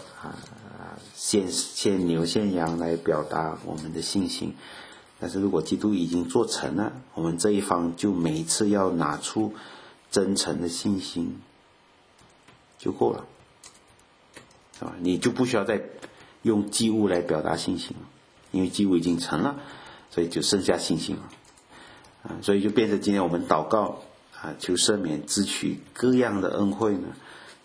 献牛献羊来表达我们的信心。但是如果基督已经做成了，我们这一方就每一次要拿出真诚的信心就够了，你就不需要再用祭物来表达信心了，因为祭物已经成了，所以就剩下信心了所以就变成今天我们祷告求赦免支取各样的恩惠呢，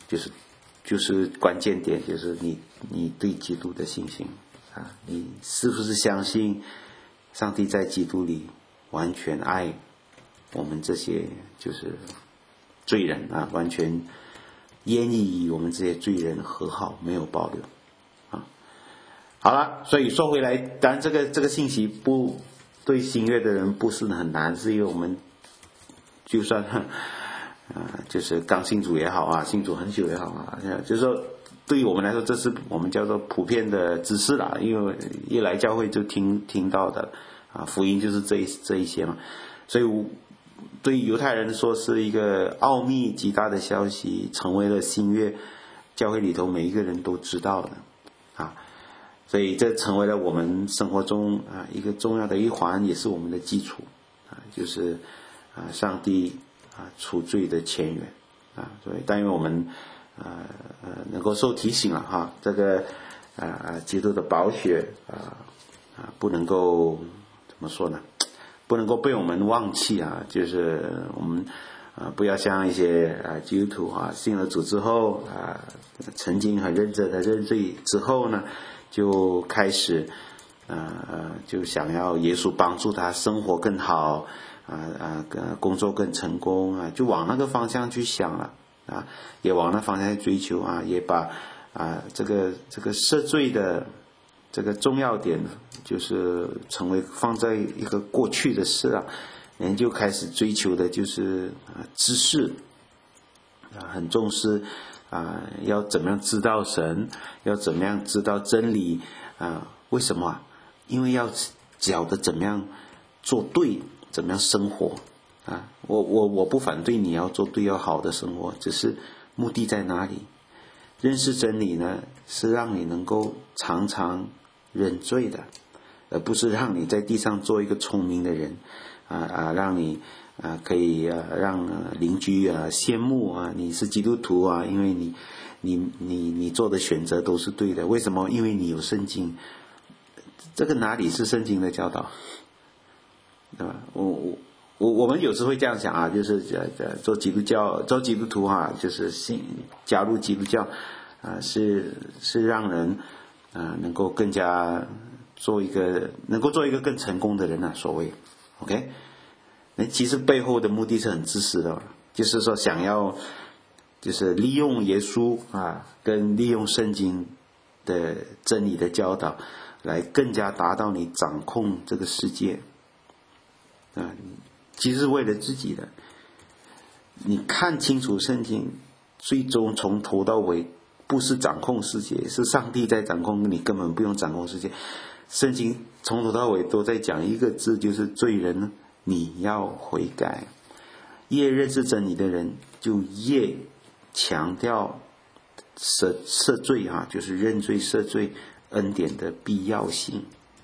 就是关键点，就是你对基督的信心啊，你是不是相信上帝在基督里完全爱我们这些就是罪人啊，完全愿意与我们这些罪人和好，没有保留啊。好了，所以说回来，当然这个信息不对新约的人不是很难，是因为我们就算就是刚信主也好啊，信主很久也好啊，就是说对于我们来说，这是我们叫做普遍的知识啦，因为一来教会就听到的啊，福音就是这一些嘛，所以对于犹太人说是一个奥秘极大的消息，成为了新约教会里头每一个人都知道的啊，所以这成为了我们生活中啊一个重要的一环，也是我们的基础啊，就是上帝除罪的前缘啊，所以但愿我们能够受提醒了哈，这个基督的宝血不能够怎么说呢？不能够被我们忘记啊，就是我们不要像一些基督徒信了主之后曾经很认真的认罪之后呢，就开始就想要耶稣帮助他生活更好工作更成功就往那个方向去想了也往那方向去追求也把这个赦罪的这个重要点就是成为放在一个过去的事人就开始追求的就是知识很重视要怎么样知道神，要怎么样知道真理为什么因为要晓得怎么样做对，怎么样生活我不反对你要做对要好的生活，只是目的在哪里？认识真理呢，是让你能够常常认罪的，而不是让你在地上做一个聪明的人让你可以让邻居羡慕你是基督徒因为你做的选择都是对的。为什么？因为你有圣经。这个哪里是圣经的教导？对吧？我们有时会这样想就是做基督徒就是加入基督教是让人能够更加能够做一个更成功的人所谓 OK， 那其实背后的目的是很自私的，就是说想要就是利用耶稣跟利用圣经的真理的教导来更加达到你掌控这个世界其实是为了自己的。你看清楚圣经，最终从头到尾不是掌控世界，是上帝在掌控，你根本不用掌控世界。圣经从头到尾都在讲一个字，就是罪人你要悔改。越认识真理的人就越强调赦罪就是认罪赦罪恩典的必要性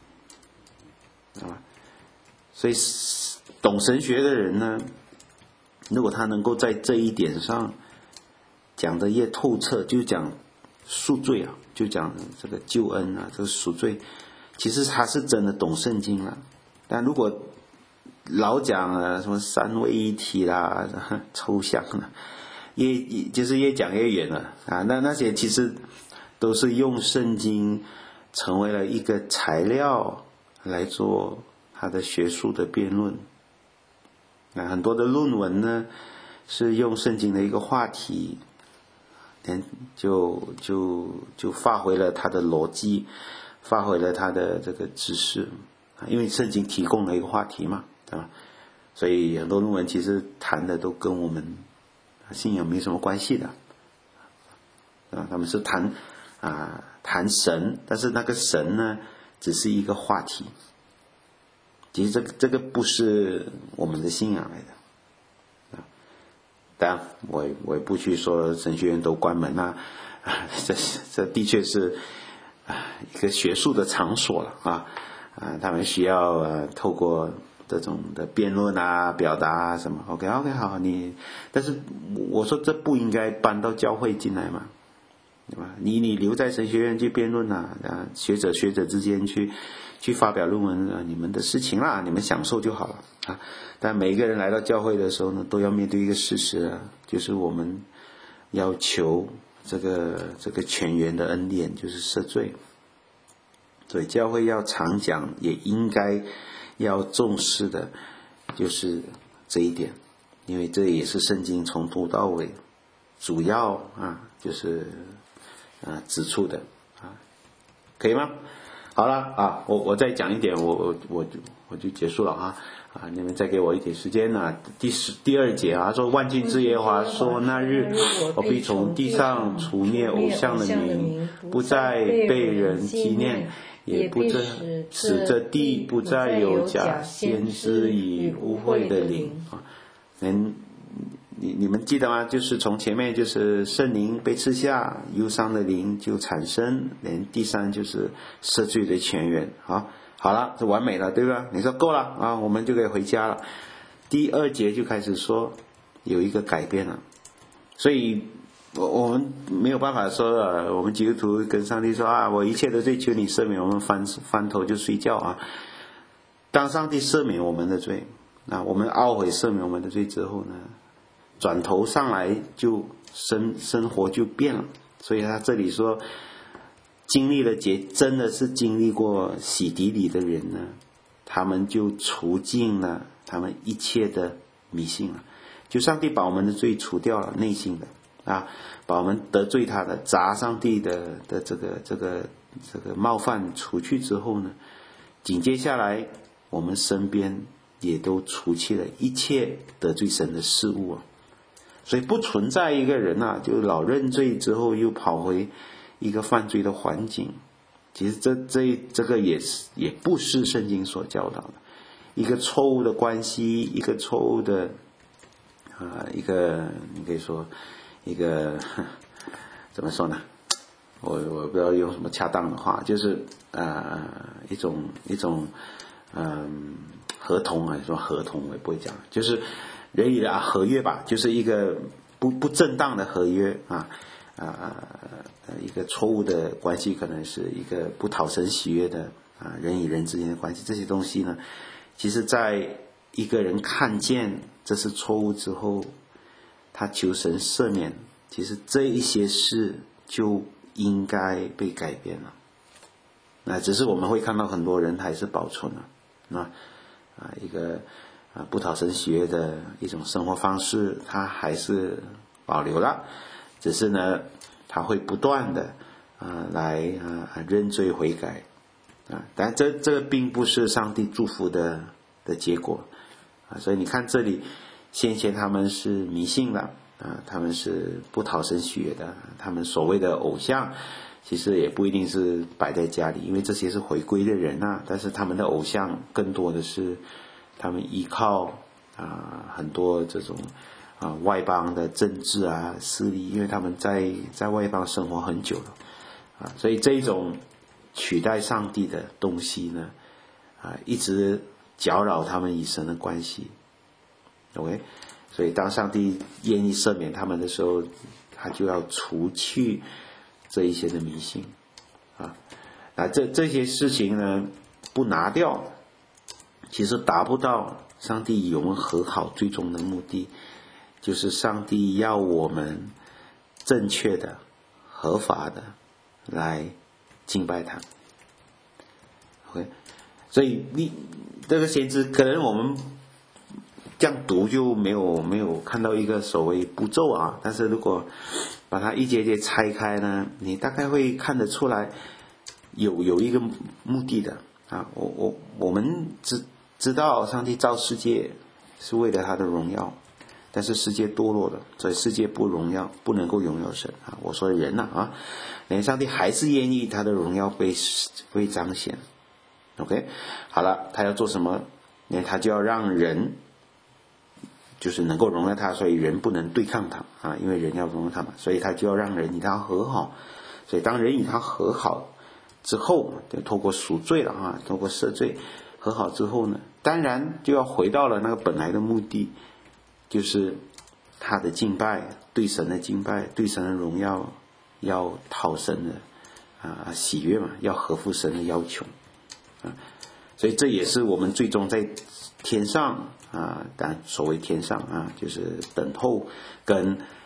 所以懂神学的人呢，如果他能够在这一点上讲得越透彻，就讲赎罪就讲这个救恩这个赎罪，其实他是真的懂圣经了。但如果老讲什么三位一体啦抽象就是越讲越远了那些其实都是用圣经成为了一个材料来做他的学术的辩论很多的论文呢是用圣经的一个话题就发挥了他的逻辑，发挥了他的这个知识因为圣经提供了一个话题嘛，对吧？所以很多论文其实谈的都跟我们信仰没什么关系的他们是谈神，但是那个神呢只是一个话题，其实这个不是我们的信仰来的当然我也不去说神学院都关门这的确是一个学术的场所了他们需要透过这种的辩论表达什么 OK 好但是我说这不应该搬到教会进来嘛，对吧？你留在神学院去辩论学者之间去发表论文你们的事情啦，你们享受就好了但每一个人来到教会的时候呢，都要面对一个事实就是我们要求这个全员的恩典，就是赦罪。所以教会要常讲，也应该要重视的就是这一点，因为这也是圣经从头到尾主要就是指出的可以吗？好了我再讲一点，我就结束了你们再给我一点时间第二节说万军之耶和华说，那日我必从地上除灭偶像的名，不再被人纪念，也不使这地不再有假先知与污秽的灵你们记得吗？就是从前面就是圣灵被赐下，忧伤的灵就产生，第三就是赦罪的泉源好了，这完美了，对吧？你说够了我们就可以回家了。第二节就开始说有一个改变了，所以我们没有办法说我们基督徒跟上帝说我一切都追求你赦免，我们翻头就睡觉当上帝赦免我们的罪，我们懊悔赦免我们的罪之后呢，转头上来就生活就变了。所以他这里说经历了真的是经历过洗涤礼的人呢，他们就除尽了他们一切的迷信了，就上帝把我们的罪除掉了，内心的把我们得罪他的砸上帝的这个冒犯除去之后呢，紧接下来我们身边也都除去了一切得罪神的事物所以不存在一个人就老认罪之后又跑回一个犯罪的环境。其实这个也不是圣经所教导的，一个错误的关系，一个错误的一个你可以说一个怎么说呢，我不知道用什么恰当的话，就是一种合同还是说合同我也不会讲，就是人与的合约吧，就是一个不正当的合约一个错误的关系，可能是一个不讨神喜悦的人与人之间的关系。这些东西呢，其实在一个人看见这是错误之后，他求神赦免，其实这一些事就应该被改变了。只是我们会看到很多人还是保存了一个不讨神喜悦的一种生活方式，他还是保留了，只是呢他会不断的来认罪悔改但这个并不是上帝祝福的结果所以你看这里先前他们是迷信的他们是不讨神喜悦的，他们所谓的偶像其实也不一定是摆在家里，因为这些是回归的人但是他们的偶像更多的是他们依靠很多这种外邦的政治势力，因为他们在外邦生活很久了所以这种取代上帝的东西呢一直搅扰他们与神的关系 OK， 所以当上帝愿意赦免他们的时候，他就要除去这一些的迷信这些事情呢不拿掉，其实达不到上帝与我们和好最终的目的，就是上帝要我们正确的合法的来敬拜他 OK， 所以这个先知可能我们这样读就没有看到一个所谓步骤但是如果把它一节节拆开呢，你大概会看得出来有一个目的的我们知道上帝造世界是为了他的荣耀，但是世界堕落了，所以世界不能够荣耀神我说人上帝还是愿意他的荣耀被彰显 OK， 好了，他要做什么？他就要让人就是能够容纳他，所以人不能对抗他因为人要容纳他嘛，所以他就要让人与他和好。所以当人与他和好之后，就透过赎罪了透过赦罪和好之后呢，当然就要回到了那个本来的目的，就是他的敬拜，对神的敬拜，对神的荣耀，要讨神的喜悦嘛，要合乎神的要求所以这也是我们最终在天上但所谓天上就是等候跟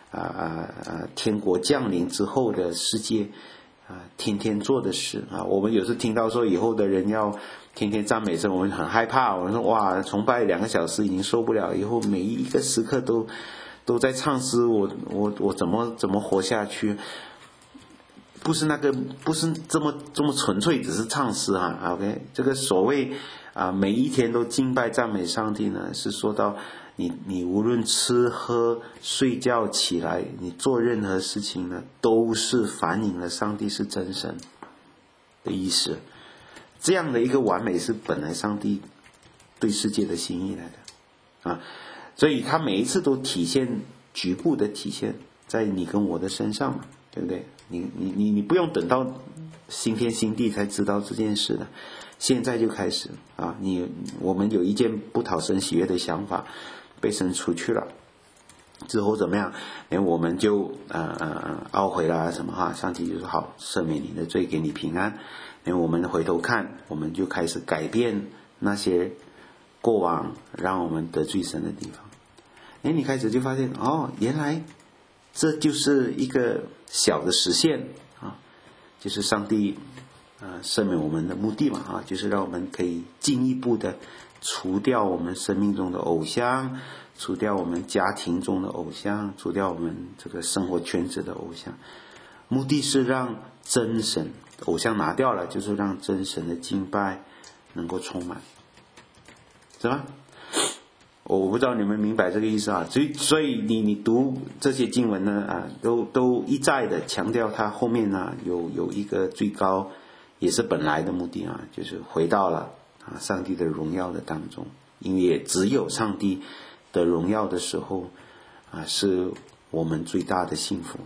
天国降临之后的世界天天做的事我们有时听到说以后的人要天天赞美神，我们很害怕，我们说哇，崇拜2个小时已经受不了，以后每一个时刻都在唱诗，我怎么活下去？不是这么纯粹只是唱诗OK， 这个所谓每一天都敬拜赞美上帝呢，是说到你无论吃喝睡觉起来，你做任何事情呢，都是反映了上帝是真神的意思。这样的一个完美是本来上帝对世界的心意来的所以他每一次都体现局部的体现在你跟我的身上嘛，对不对？你不用等到新天新地才知道这件事的，现在就开始我们有一件不讨神喜悦的想法被神除去了之后怎么样？我们就懊悔了什么上帝就说好，赦免你的罪，给你平安。我们回头看，我们就开始改变那些过往让我们得罪神的地方。你开始就发现原来这就是一个小的实现就是上帝赦免我们的目的嘛就是让我们可以进一步的除掉我们生命中的偶像，除掉我们家庭中的偶像，除掉我们这个生活圈子的偶像，目的是让真神，偶像拿掉了，就是让真神的敬拜能够充满，是吧？我不知道你们明白这个意思所以你读这些经文呢都一再的强调它后面呢有一个最高也是本来的目的就是回到了上帝的荣耀的当中，因为也只有上帝的荣耀的时候是我们最大的幸福。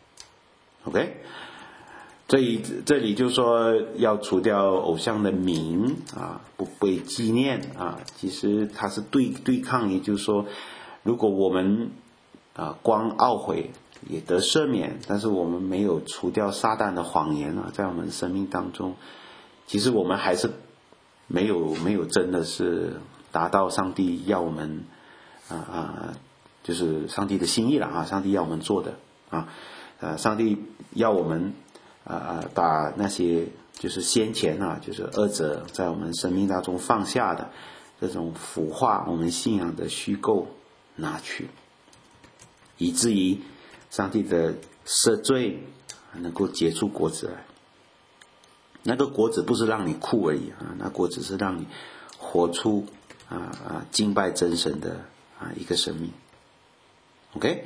OK， 所以这里就说要除掉偶像的名不被纪念其实它是对抗，也就是说如果我们光懊悔也得赦免，但是我们没有除掉撒旦的谎言在我们生命当中，其实我们还是没有真的是达到上帝要我们就是上帝的心意了上帝要我们做的上帝要我们把那些就是先前就是恶者在我们生命当中放下的这种腐化我们信仰的虚构拿去，以至于上帝的赦罪能够结出果子来。那个果子不是让你哭而已那果子是让你活出敬拜真神的一个生命。 OK，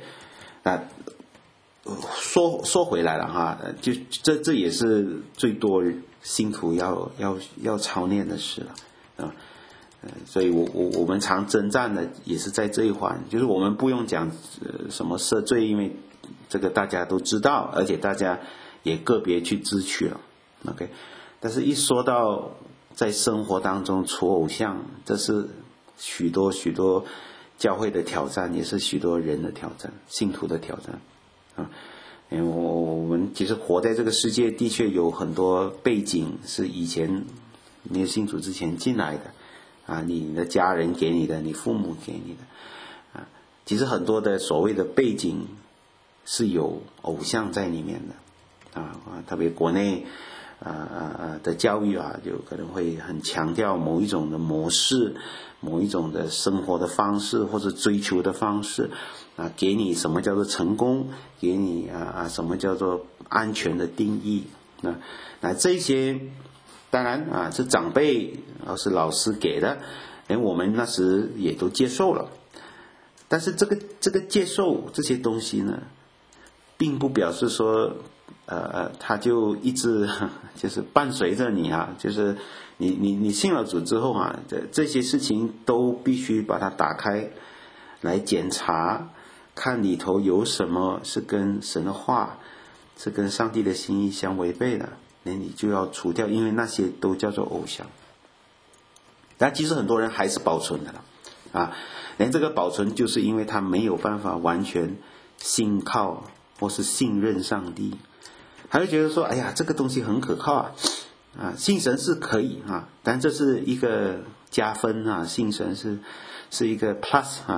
说回来了就这也是最多信徒要操练的事了所以我们常征战的也是在这一环，就是我们不用讲什么赦罪，因为这个大家都知道，而且大家也个别去支取了 OK， 但是一说到在生活当中除偶像，这是许多教会的挑战，也是许多人的挑战，信徒的挑战我们其实活在这个世界的确有很多背景是以前没有信主之前进来的你的家人给你的，你父母给你的其实很多的所谓的背景是有偶像在里面的特别国内的教育就可能会很强调某一种的模式，某一种的生活的方式或者追求的方式给你什么叫做成功，给你什么叫做安全的定义那这些当然是长辈是老师给的，我们那时也都接受了，但是这个接受这些东西呢，并不表示说他就一直就是伴随着你就是你信了主之后这些事情都必须把它打开来检查，看里头有什么是跟神的话是跟上帝的心意相违背的，你就要除掉，因为那些都叫做偶像。但其实很多人还是保存的连这个保存就是因为他没有办法完全信靠或是信任上帝，他会觉得说哎呀这个东西很可靠信神是可以但这是一个加分信神是一个 plus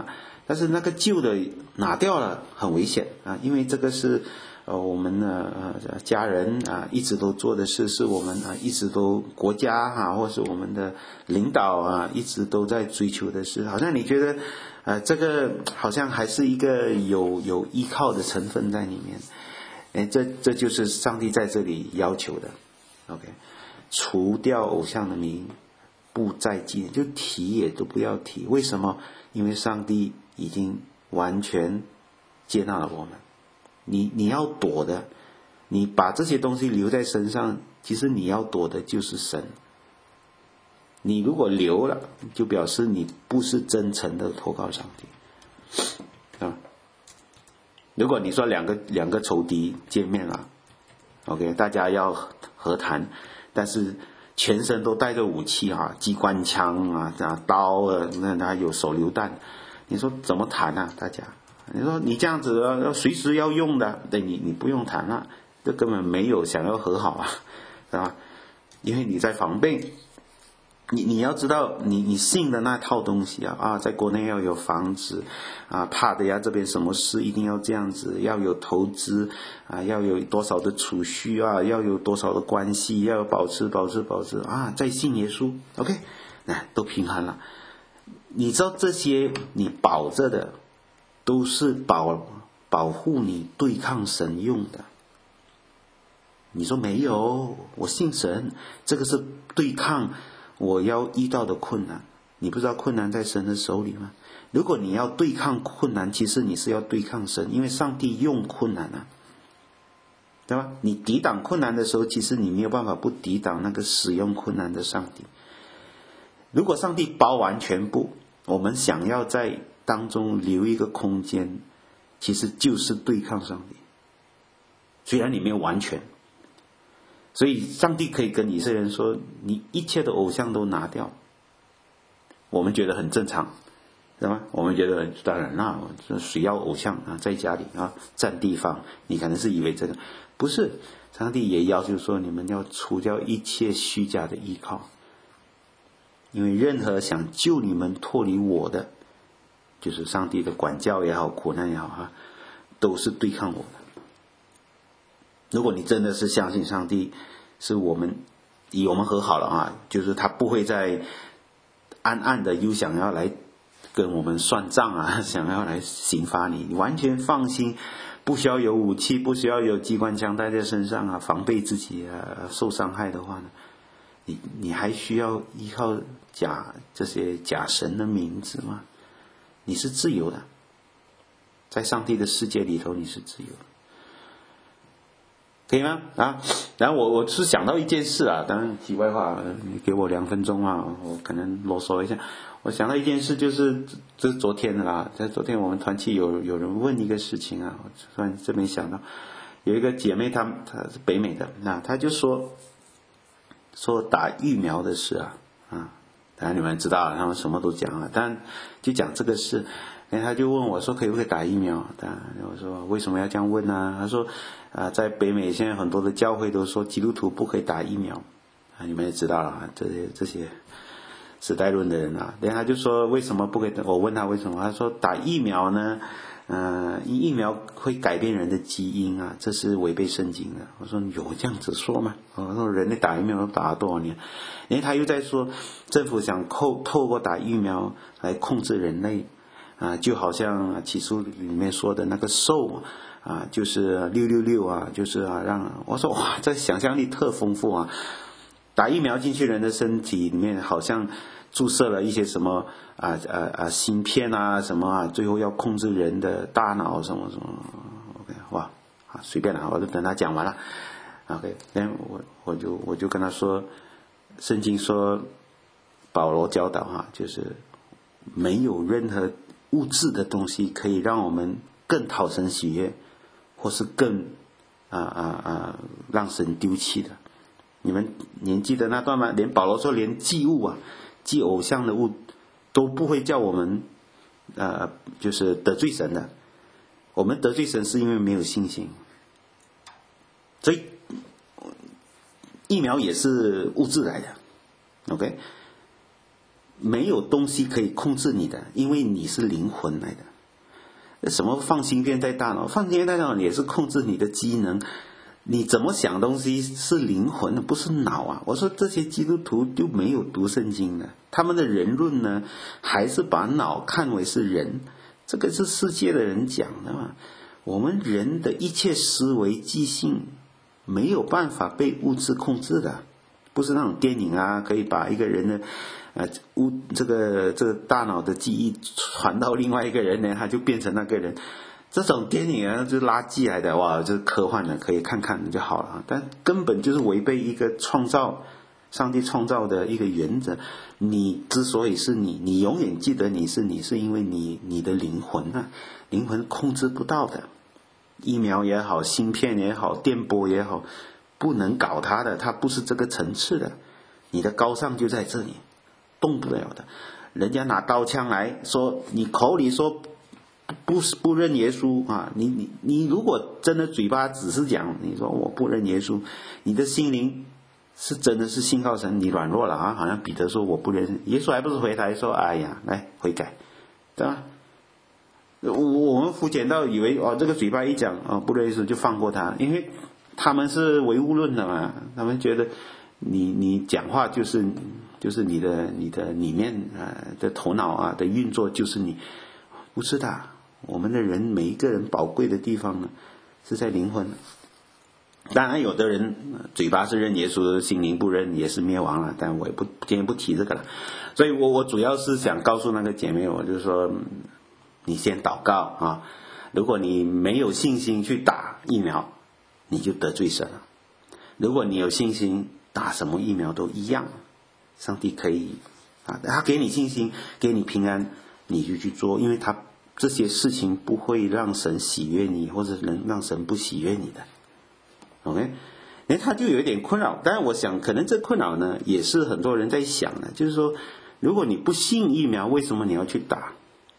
但是那个旧的拿掉了很危险啊，因为这个是我们家人一直都做的事，是我们一直都国家或是我们的领导一直都在追求的事。好像你觉得这个好像还是一个有依靠的成分在里面。这就是上帝在这里要求的。OK， 除掉偶像的名，不再纪念，就提也都不要提。为什么？因为上帝已经完全接纳了我们。你要躲的，你把这些东西留在身上，其实你要躲的就是神。你如果留了，就表示你不是真诚的投靠上帝啊。如果你说两个仇敌见面了 ，OK， 大家要和谈，但是全身都带着武器机关枪刀那还有手榴弹，你说怎么谈啊？大家？你说你这样子要随时要用的，对，你不用谈了，这根本没有想要和好是吧？因为你在防备，你要知道你信的那套东西在国内要有房子怕的呀，这边什么事一定要这样子，要有投资要有多少的储蓄要有多少的关系，要保持再信耶稣 ，OK， 都平衡了。你知道这些你保着的。都是保护你对抗神用的。你说没有，我信神，这个是对抗我要遇到的困难。你不知道困难在神的手里吗？如果你要对抗困难，其实你是要对抗神，因为上帝用困难对吧？你抵挡困难的时候，其实你没有办法不抵挡那个使用困难的上帝。如果上帝包完全部，我们想要在当中留一个空间，其实就是对抗上帝。虽然你没有完全，所以上帝可以跟以色列人说，你一切的偶像都拿掉。我们觉得很正常，对吗？我们觉得当然谁要偶像在家里占地方，你可能是以为这个不是。上帝也要求说，你们要除掉一切虚假的依靠，因为任何想救你们脱离我的，就是上帝的管教也好，苦难也好都是对抗我的。如果你真的是相信上帝是我们与我们和好了就是他不会再暗暗的又想要来跟我们算账想要来刑罚你，完全放心，不需要有武器，不需要有机关枪带在身上防备自己受伤害的话呢，你还需要依靠这些假神的名字吗？你是自由的，在上帝的世界里头你是自由的，可以吗？然后我是想到一件事当然题外话，你给我2分钟我可能啰嗦一下。我想到一件事，就是这是昨天的啦，在昨天我们团契有人问一个事情我突然这边想到，有一个姐妹她是北美的，她就说打疫苗的事当然你们知道他们什么都讲了，但就讲这个事。他就问我说可不可以打疫苗？我说为什么要这样问呢？他说在北美现在很多的教会都说基督徒不可以打疫苗你们也知道了这些时代论的人然后他就说为什么不可以？我问他为什么，他说打疫苗呢疫苗会改变人的基因这是违背圣经的。我说有这样子说吗？我说人类打疫苗打了多少年？因为他又在说政府想透过打疫苗来控制人类就好像起初里面说的那个兽就是666就是让我说哇，这想象力特丰富打疫苗进去人的身体里面，好像注射了一些什么芯片什么最后要控制人的大脑什么什么 OK 哇随便了，我就等他讲完了 OK， 我就跟他说，圣经说保罗教导就是没有任何物质的东西可以让我们更讨神喜悦，或是更让神丢弃的。你们记得那段吗？连保罗说连祭物祭偶像的物都不会叫我们就是得罪神的。我们得罪神是因为没有信心。所以疫苗也是物质来的 OK， 没有东西可以控制你的，因为你是灵魂来的。 什么放芯片在大脑？放芯片在大脑也是控制你的机能，你怎么想东西是灵魂的，不是脑啊！我说这些基督徒就没有读圣经的，他们的人论呢，还是把脑看为是人，这个是世界的人讲的嘛。我们人的一切思维记性没有办法被物质控制的，不是那种电影啊，可以把一个人的这个大脑的记忆传到另外一个人呢，他就变成那个人。这种电影啊，就是垃圾来的，哇，这是科幻的，可以看看就好了。但根本就是违背一个上帝创造的一个原则。你之所以是你永远记得你是因为你的灵魂啊，灵魂控制不到的。疫苗也好，芯片也好，电波也好，不能搞它的，它不是这个层次的。你的高尚就在这里，动不了的。人家拿刀枪来说，你口里说不认耶稣啊，你如果真的嘴巴只是讲你说我不认耶稣，你的心灵是真的是信靠神，你软弱了啊。好像彼得说我不认耶稣，还不是回来说哎呀来悔改，对吧？我们肤浅到以为这个嘴巴一讲不认耶稣就放过他，因为他们是唯物论的嘛，他们觉得你讲话就是你的里面的头脑啊的运作就是你，不是的。我们的人每一个人宝贵的地方呢，是在灵魂。当然有的人嘴巴是认耶稣，心灵不认也是灭亡了，但我也今天不提这个了。所以我主要是想告诉那个姐妹，我就说你先祷告啊，如果你没有信心去打疫苗，你就得罪神了。如果你有信心，打什么疫苗都一样，上帝可以他给你信心，给你平安，你就去做，因为他这些事情不会让神喜悦你，或者能让神不喜悦你的。OK， 他就有一点困扰，当然我想可能这困扰呢也是很多人在想的，就是说如果你不信疫苗，为什么你要去打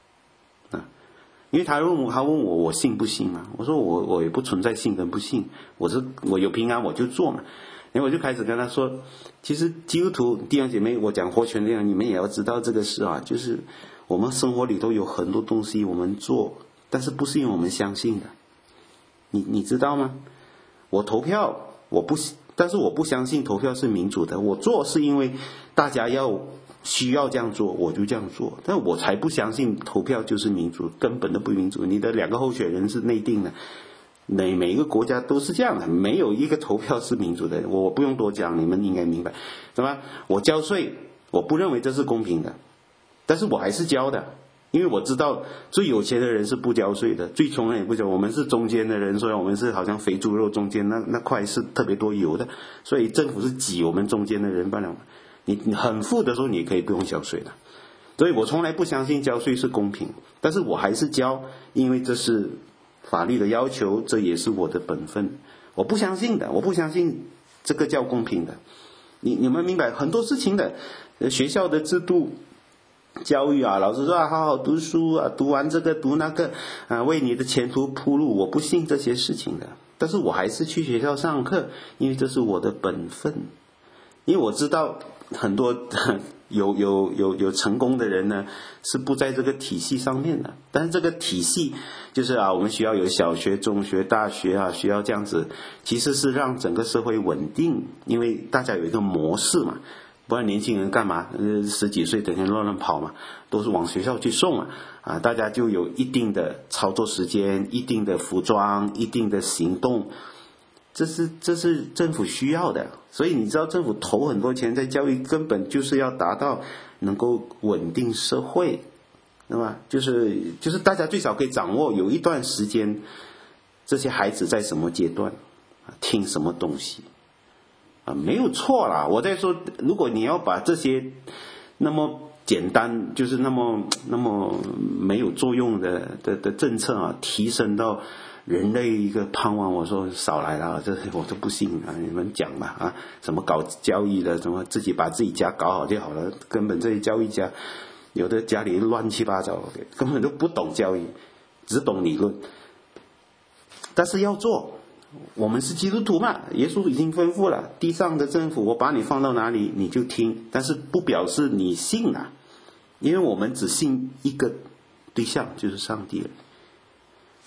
因为他问我信不信嘛？我说我也不存在信跟不信，我有平安我就做嘛。然后我就开始跟他说，其实基督徒弟兄姐妹，我讲活泉这样，你们也要知道这个事啊，就是我们生活里头有很多东西我们做，但是不是因为我们相信的，你知道吗？我投票但是我不相信投票是民主的，我做是因为大家需要这样做，我就这样做，但我才不相信投票就是民主，根本都不民主。你的两个候选人是内定的，每一个国家都是这样的，没有一个投票是民主的，我不用多讲，你们应该明白，对吧？我交税，我不认为这是公平的，但是我还是交的，因为我知道最有钱的人是不交税的，最穷人也不交，我们是中间的人，所以我们是好像肥猪肉中间那块是特别多油的，所以政府是挤我们中间的人罢了。你很富的时候你可以不用交税的，所以我从来不相信交税是公平，但是我还是交，因为这是法律的要求，这也是我的本分。我不相信这个叫公平的。你们明白很多事情的，学校的制度教育啊，老师说好好读书啊，读完这个读那个为你的前途铺路，我不信这些事情的，但是我还是去学校上课，因为这是我的本分。因为我知道很多有成功的人呢，是不在这个体系上面的，但是这个体系就是我们需要有小学、中学、大学需要这样子，其实是让整个社会稳定，因为大家有一个模式嘛，不然年轻人干嘛10几岁整天乱跑嘛，都是往学校去送大家就有一定的操作时间，一定的服装，一定的行动，这是政府需要的。所以你知道政府投很多钱在教育，根本就是要达到能够稳定社会，那么就是大家最少可以掌握有一段时间这些孩子在什么阶段听什么东西没有错啦。我在说，如果你要把这些那么简单，就是那么没有作用的政策提升到人类一个盼望，我说少来了，这我都不信你们讲吧什么搞教育的，什么自己把自己家搞好就好了，根本这些教育家有的家里乱七八糟，根本都不懂教育，只懂理论。但是要做，我们是基督徒嘛，耶稣已经吩咐了，地上的政府我把你放到哪里你就听，但是不表示你信因为我们只信一个对象，就是上帝了。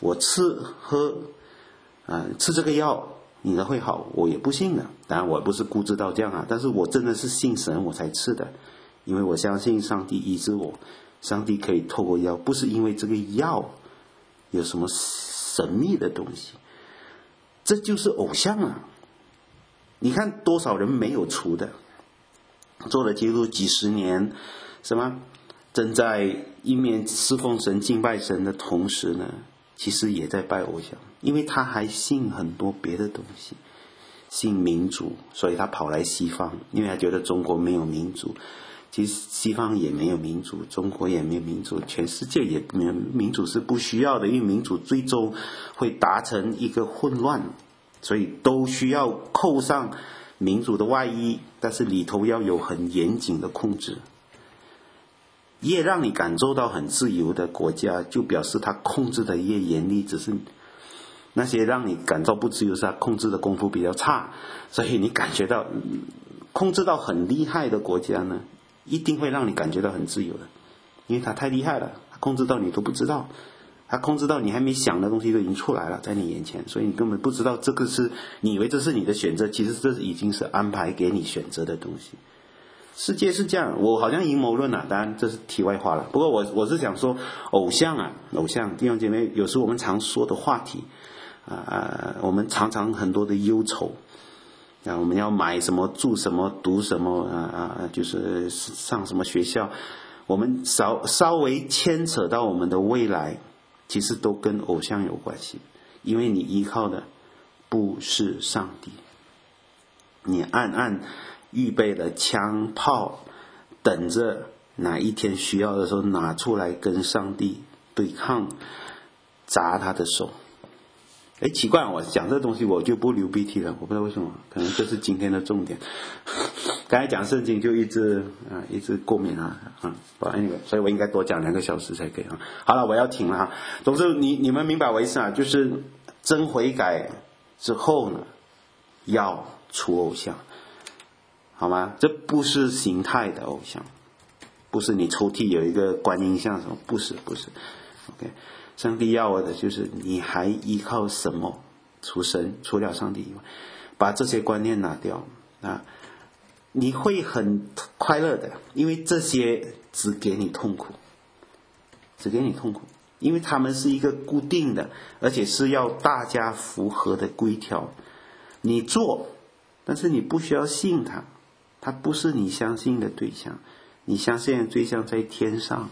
我吃喝吃这个药应该会好，我也不信的。当然我不是固执到这样啊，但是我真的是信神我才吃的，因为我相信上帝医治我，上帝可以透过药，不是因为这个药有什么神秘的东西。这就是偶像啊！你看多少人没有除的，做了基督几十年，什么正在一面侍奉神敬拜神的同时呢，其实也在拜偶像，因为他还信很多别的东西，信民主，所以他跑来西方，因为他觉得中国没有民主。其实西方也没有民主，中国也没有民主，全世界也没有民主，是不需要的，因为民主最终会达成一个混乱，所以都需要扣上民主的外衣，但是里头要有很严谨的控制。越让你感受到很自由的国家，就表示它控制的越严厉，只是那些让你感到不自由是它控制的功夫比较差，所以你感觉到控制到很厉害的国家呢，一定会让你感觉到很自由的，因为它太厉害了，它控制到你都不知道，它控制到你还没想的东西都已经出来了在你眼前，所以你根本不知道这个是，你以为这是你的选择，其实这已经是安排给你选择的东西。世界是这样，我好像阴谋论啊，当然这是题外话了。不过我是想说，偶像弟兄姐妹，有时我们常说的话题我们常常很多的忧愁我们要买什么住什么读什么就是上什么学校，我们稍微牵扯到我们的未来，其实都跟偶像有关系，因为你依靠的不是上帝，你暗暗预备了枪炮，等着哪一天需要的时候拿出来跟上帝对抗，砸他的手。奇怪，我讲这东西我就不流鼻涕了，我不知道为什么，可能这是今天的重点。刚才讲圣经就一直过敏所以我应该多讲2个小时才可以好了，我要停了总之你们明白我意思就是真悔改之后呢，要除偶像，好吗？这不是形态的偶像，不是你抽屉有一个观音像什么，不是 OK。上帝要我的就是你还依靠什么？除了上帝以外，把这些观念拿掉你会很快乐的，因为这些只给你痛苦，因为他们是一个固定的，而且是要大家符合的规条。你做，但是你不需要信他，他不是你相信的对象，你相信的对象在天上，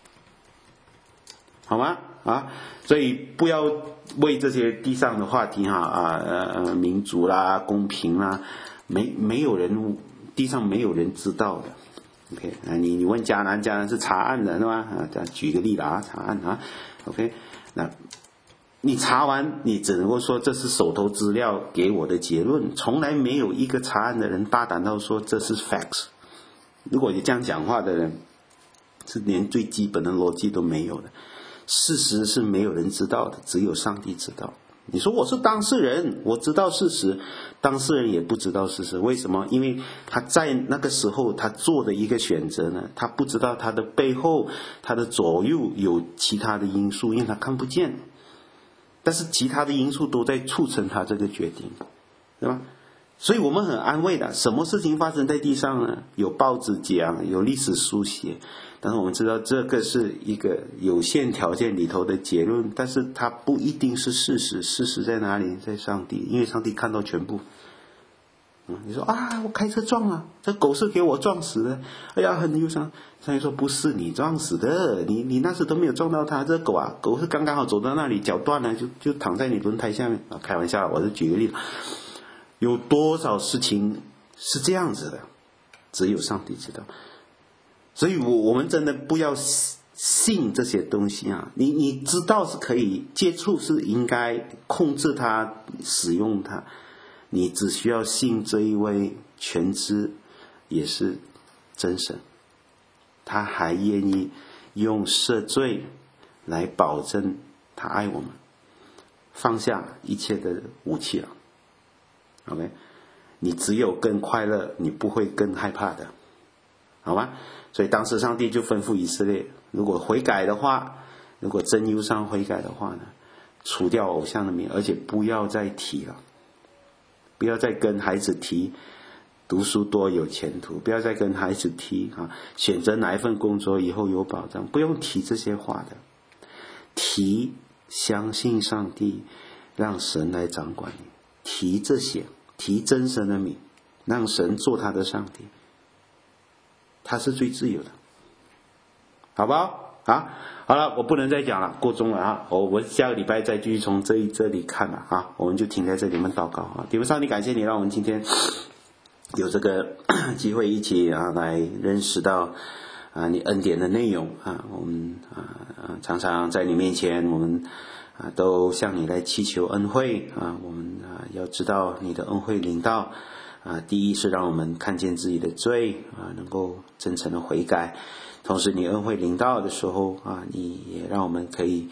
好吗？所以不要为这些地上的话题民主啦、公平啦，没有人，地上没有人知道的。OK， 你问迦南是查案人吗？举个例子查案OK， 那你查完，你只能够说这是手头资料给我的结论，从来没有一个查案的人大胆到说这是 facts。如果你这样讲话的人，是连最基本的逻辑都没有的。事实是没有人知道的，只有上帝知道。你说我是当事人，我知道事实，当事人也不知道事实。为什么？因为他在那个时候他做的一个选择呢，他不知道他的背后，他的左右有其他的因素，因为他看不见。但是其他的因素都在促成他这个决定，对吧？所以我们很安慰的，什么事情发生在地上呢？有报纸讲，有历史书写，但是我们知道这个是一个有限条件里头的结论，但是它不一定是事实。事实在哪里？在上帝，因为上帝看到全部。你说我开车撞了，这狗是给我撞死的，哎呀很忧伤。上帝说不是你撞死的，你那时都没有撞到它，这狗是刚刚好走到那里，脚断了就躺在你轮胎下面开玩笑，我是举个例子。有多少事情是这样子的，只有上帝知道。所以我们真的不要信这些东西你知道是可以接触，是应该控制它使用它，你只需要信这一位全知也是真神，他还愿意用赦罪来保证他爱我们，放下一切的武器了。OK， 你只有更快乐，你不会更害怕的，好吗？所以当时上帝就吩咐以色列，如果悔改的话，如果真忧伤悔改的话呢， 除掉偶像的名，而且不要再提了，不要再跟孩子提读书多有前途，不要再跟孩子提选择哪一份工作以后有保障，不用提这些话的。提相信上帝，让神来掌管你，提这些，提真神的名，让神做他的上帝，他是最自由的，好不好？好了，我不能再讲了，过钟了我们下个礼拜再继续从这里看了我们就停在这里，我们祷告天父上帝，感谢你让我们今天有这个机会一起来认识到你恩典的内容我们常常在你面前，我们都向你来祈求恩惠我们要知道你的恩惠临到第一是让我们看见自己的罪能够真诚的悔改，同时你恩惠临到的时候你也让我们可以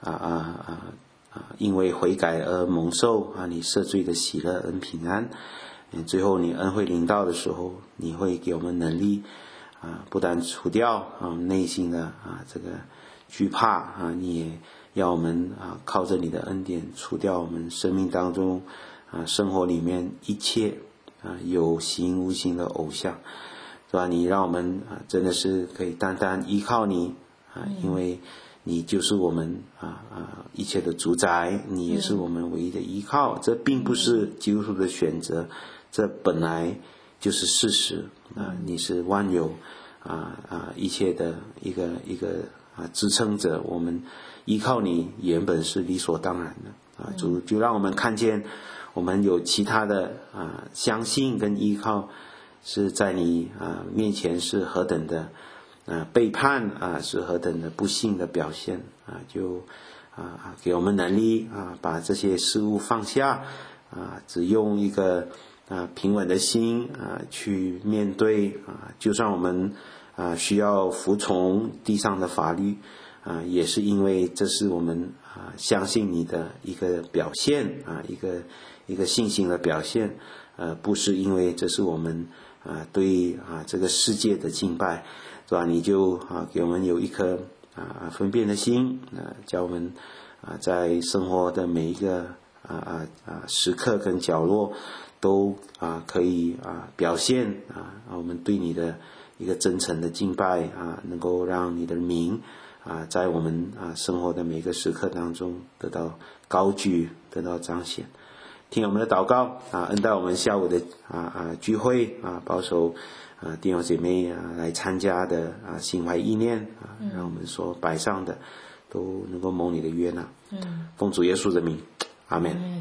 因为悔改而蒙受你赦罪的喜乐恩平安。最后你恩惠临到的时候，你会给我们能力不但除掉内心的这个惧怕你也要我们靠着你的恩典除掉我们生命当中生活里面一切有形无形的偶像，是吧？你让我们真的是可以单单依靠你因为你就是我们一切的主宰，你也是我们唯一的依靠。这并不是基督徒的选择，这本来就是事实你是万有一切的一个支撑者，我们依靠你原本是理所当然的主就让我们看见我们有其他的相信跟依靠是在你面前是何等的背叛是何等的不幸的表现就给我们能力把这些事物放下只用一个平稳的心去面对就算我们需要服从地上的法律也是因为这是我们相信你的一个表现一个信心的表现不是因为这是我们对这个世界的敬拜，是吧？你就给我们有一颗分辨的心叫我们在生活的每一个时刻跟角落都可以表现我们对你的一个真诚的敬拜能够让你的名在我们生活的每个时刻当中得到高举，得到彰显。听我们的祷告恩待我们下午的聚会保守弟兄姐妹来参加的心怀意念让我们所摆上的都能够蒙你的悦纳奉主耶稣的名，阿们。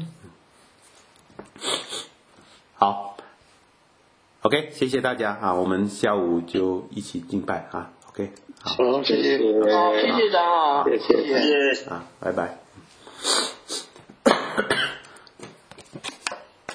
好 OK， 谢谢大家我们下午就一起敬拜OK， 好， 谢谢，谢谢长老，谢谢， 拜拜。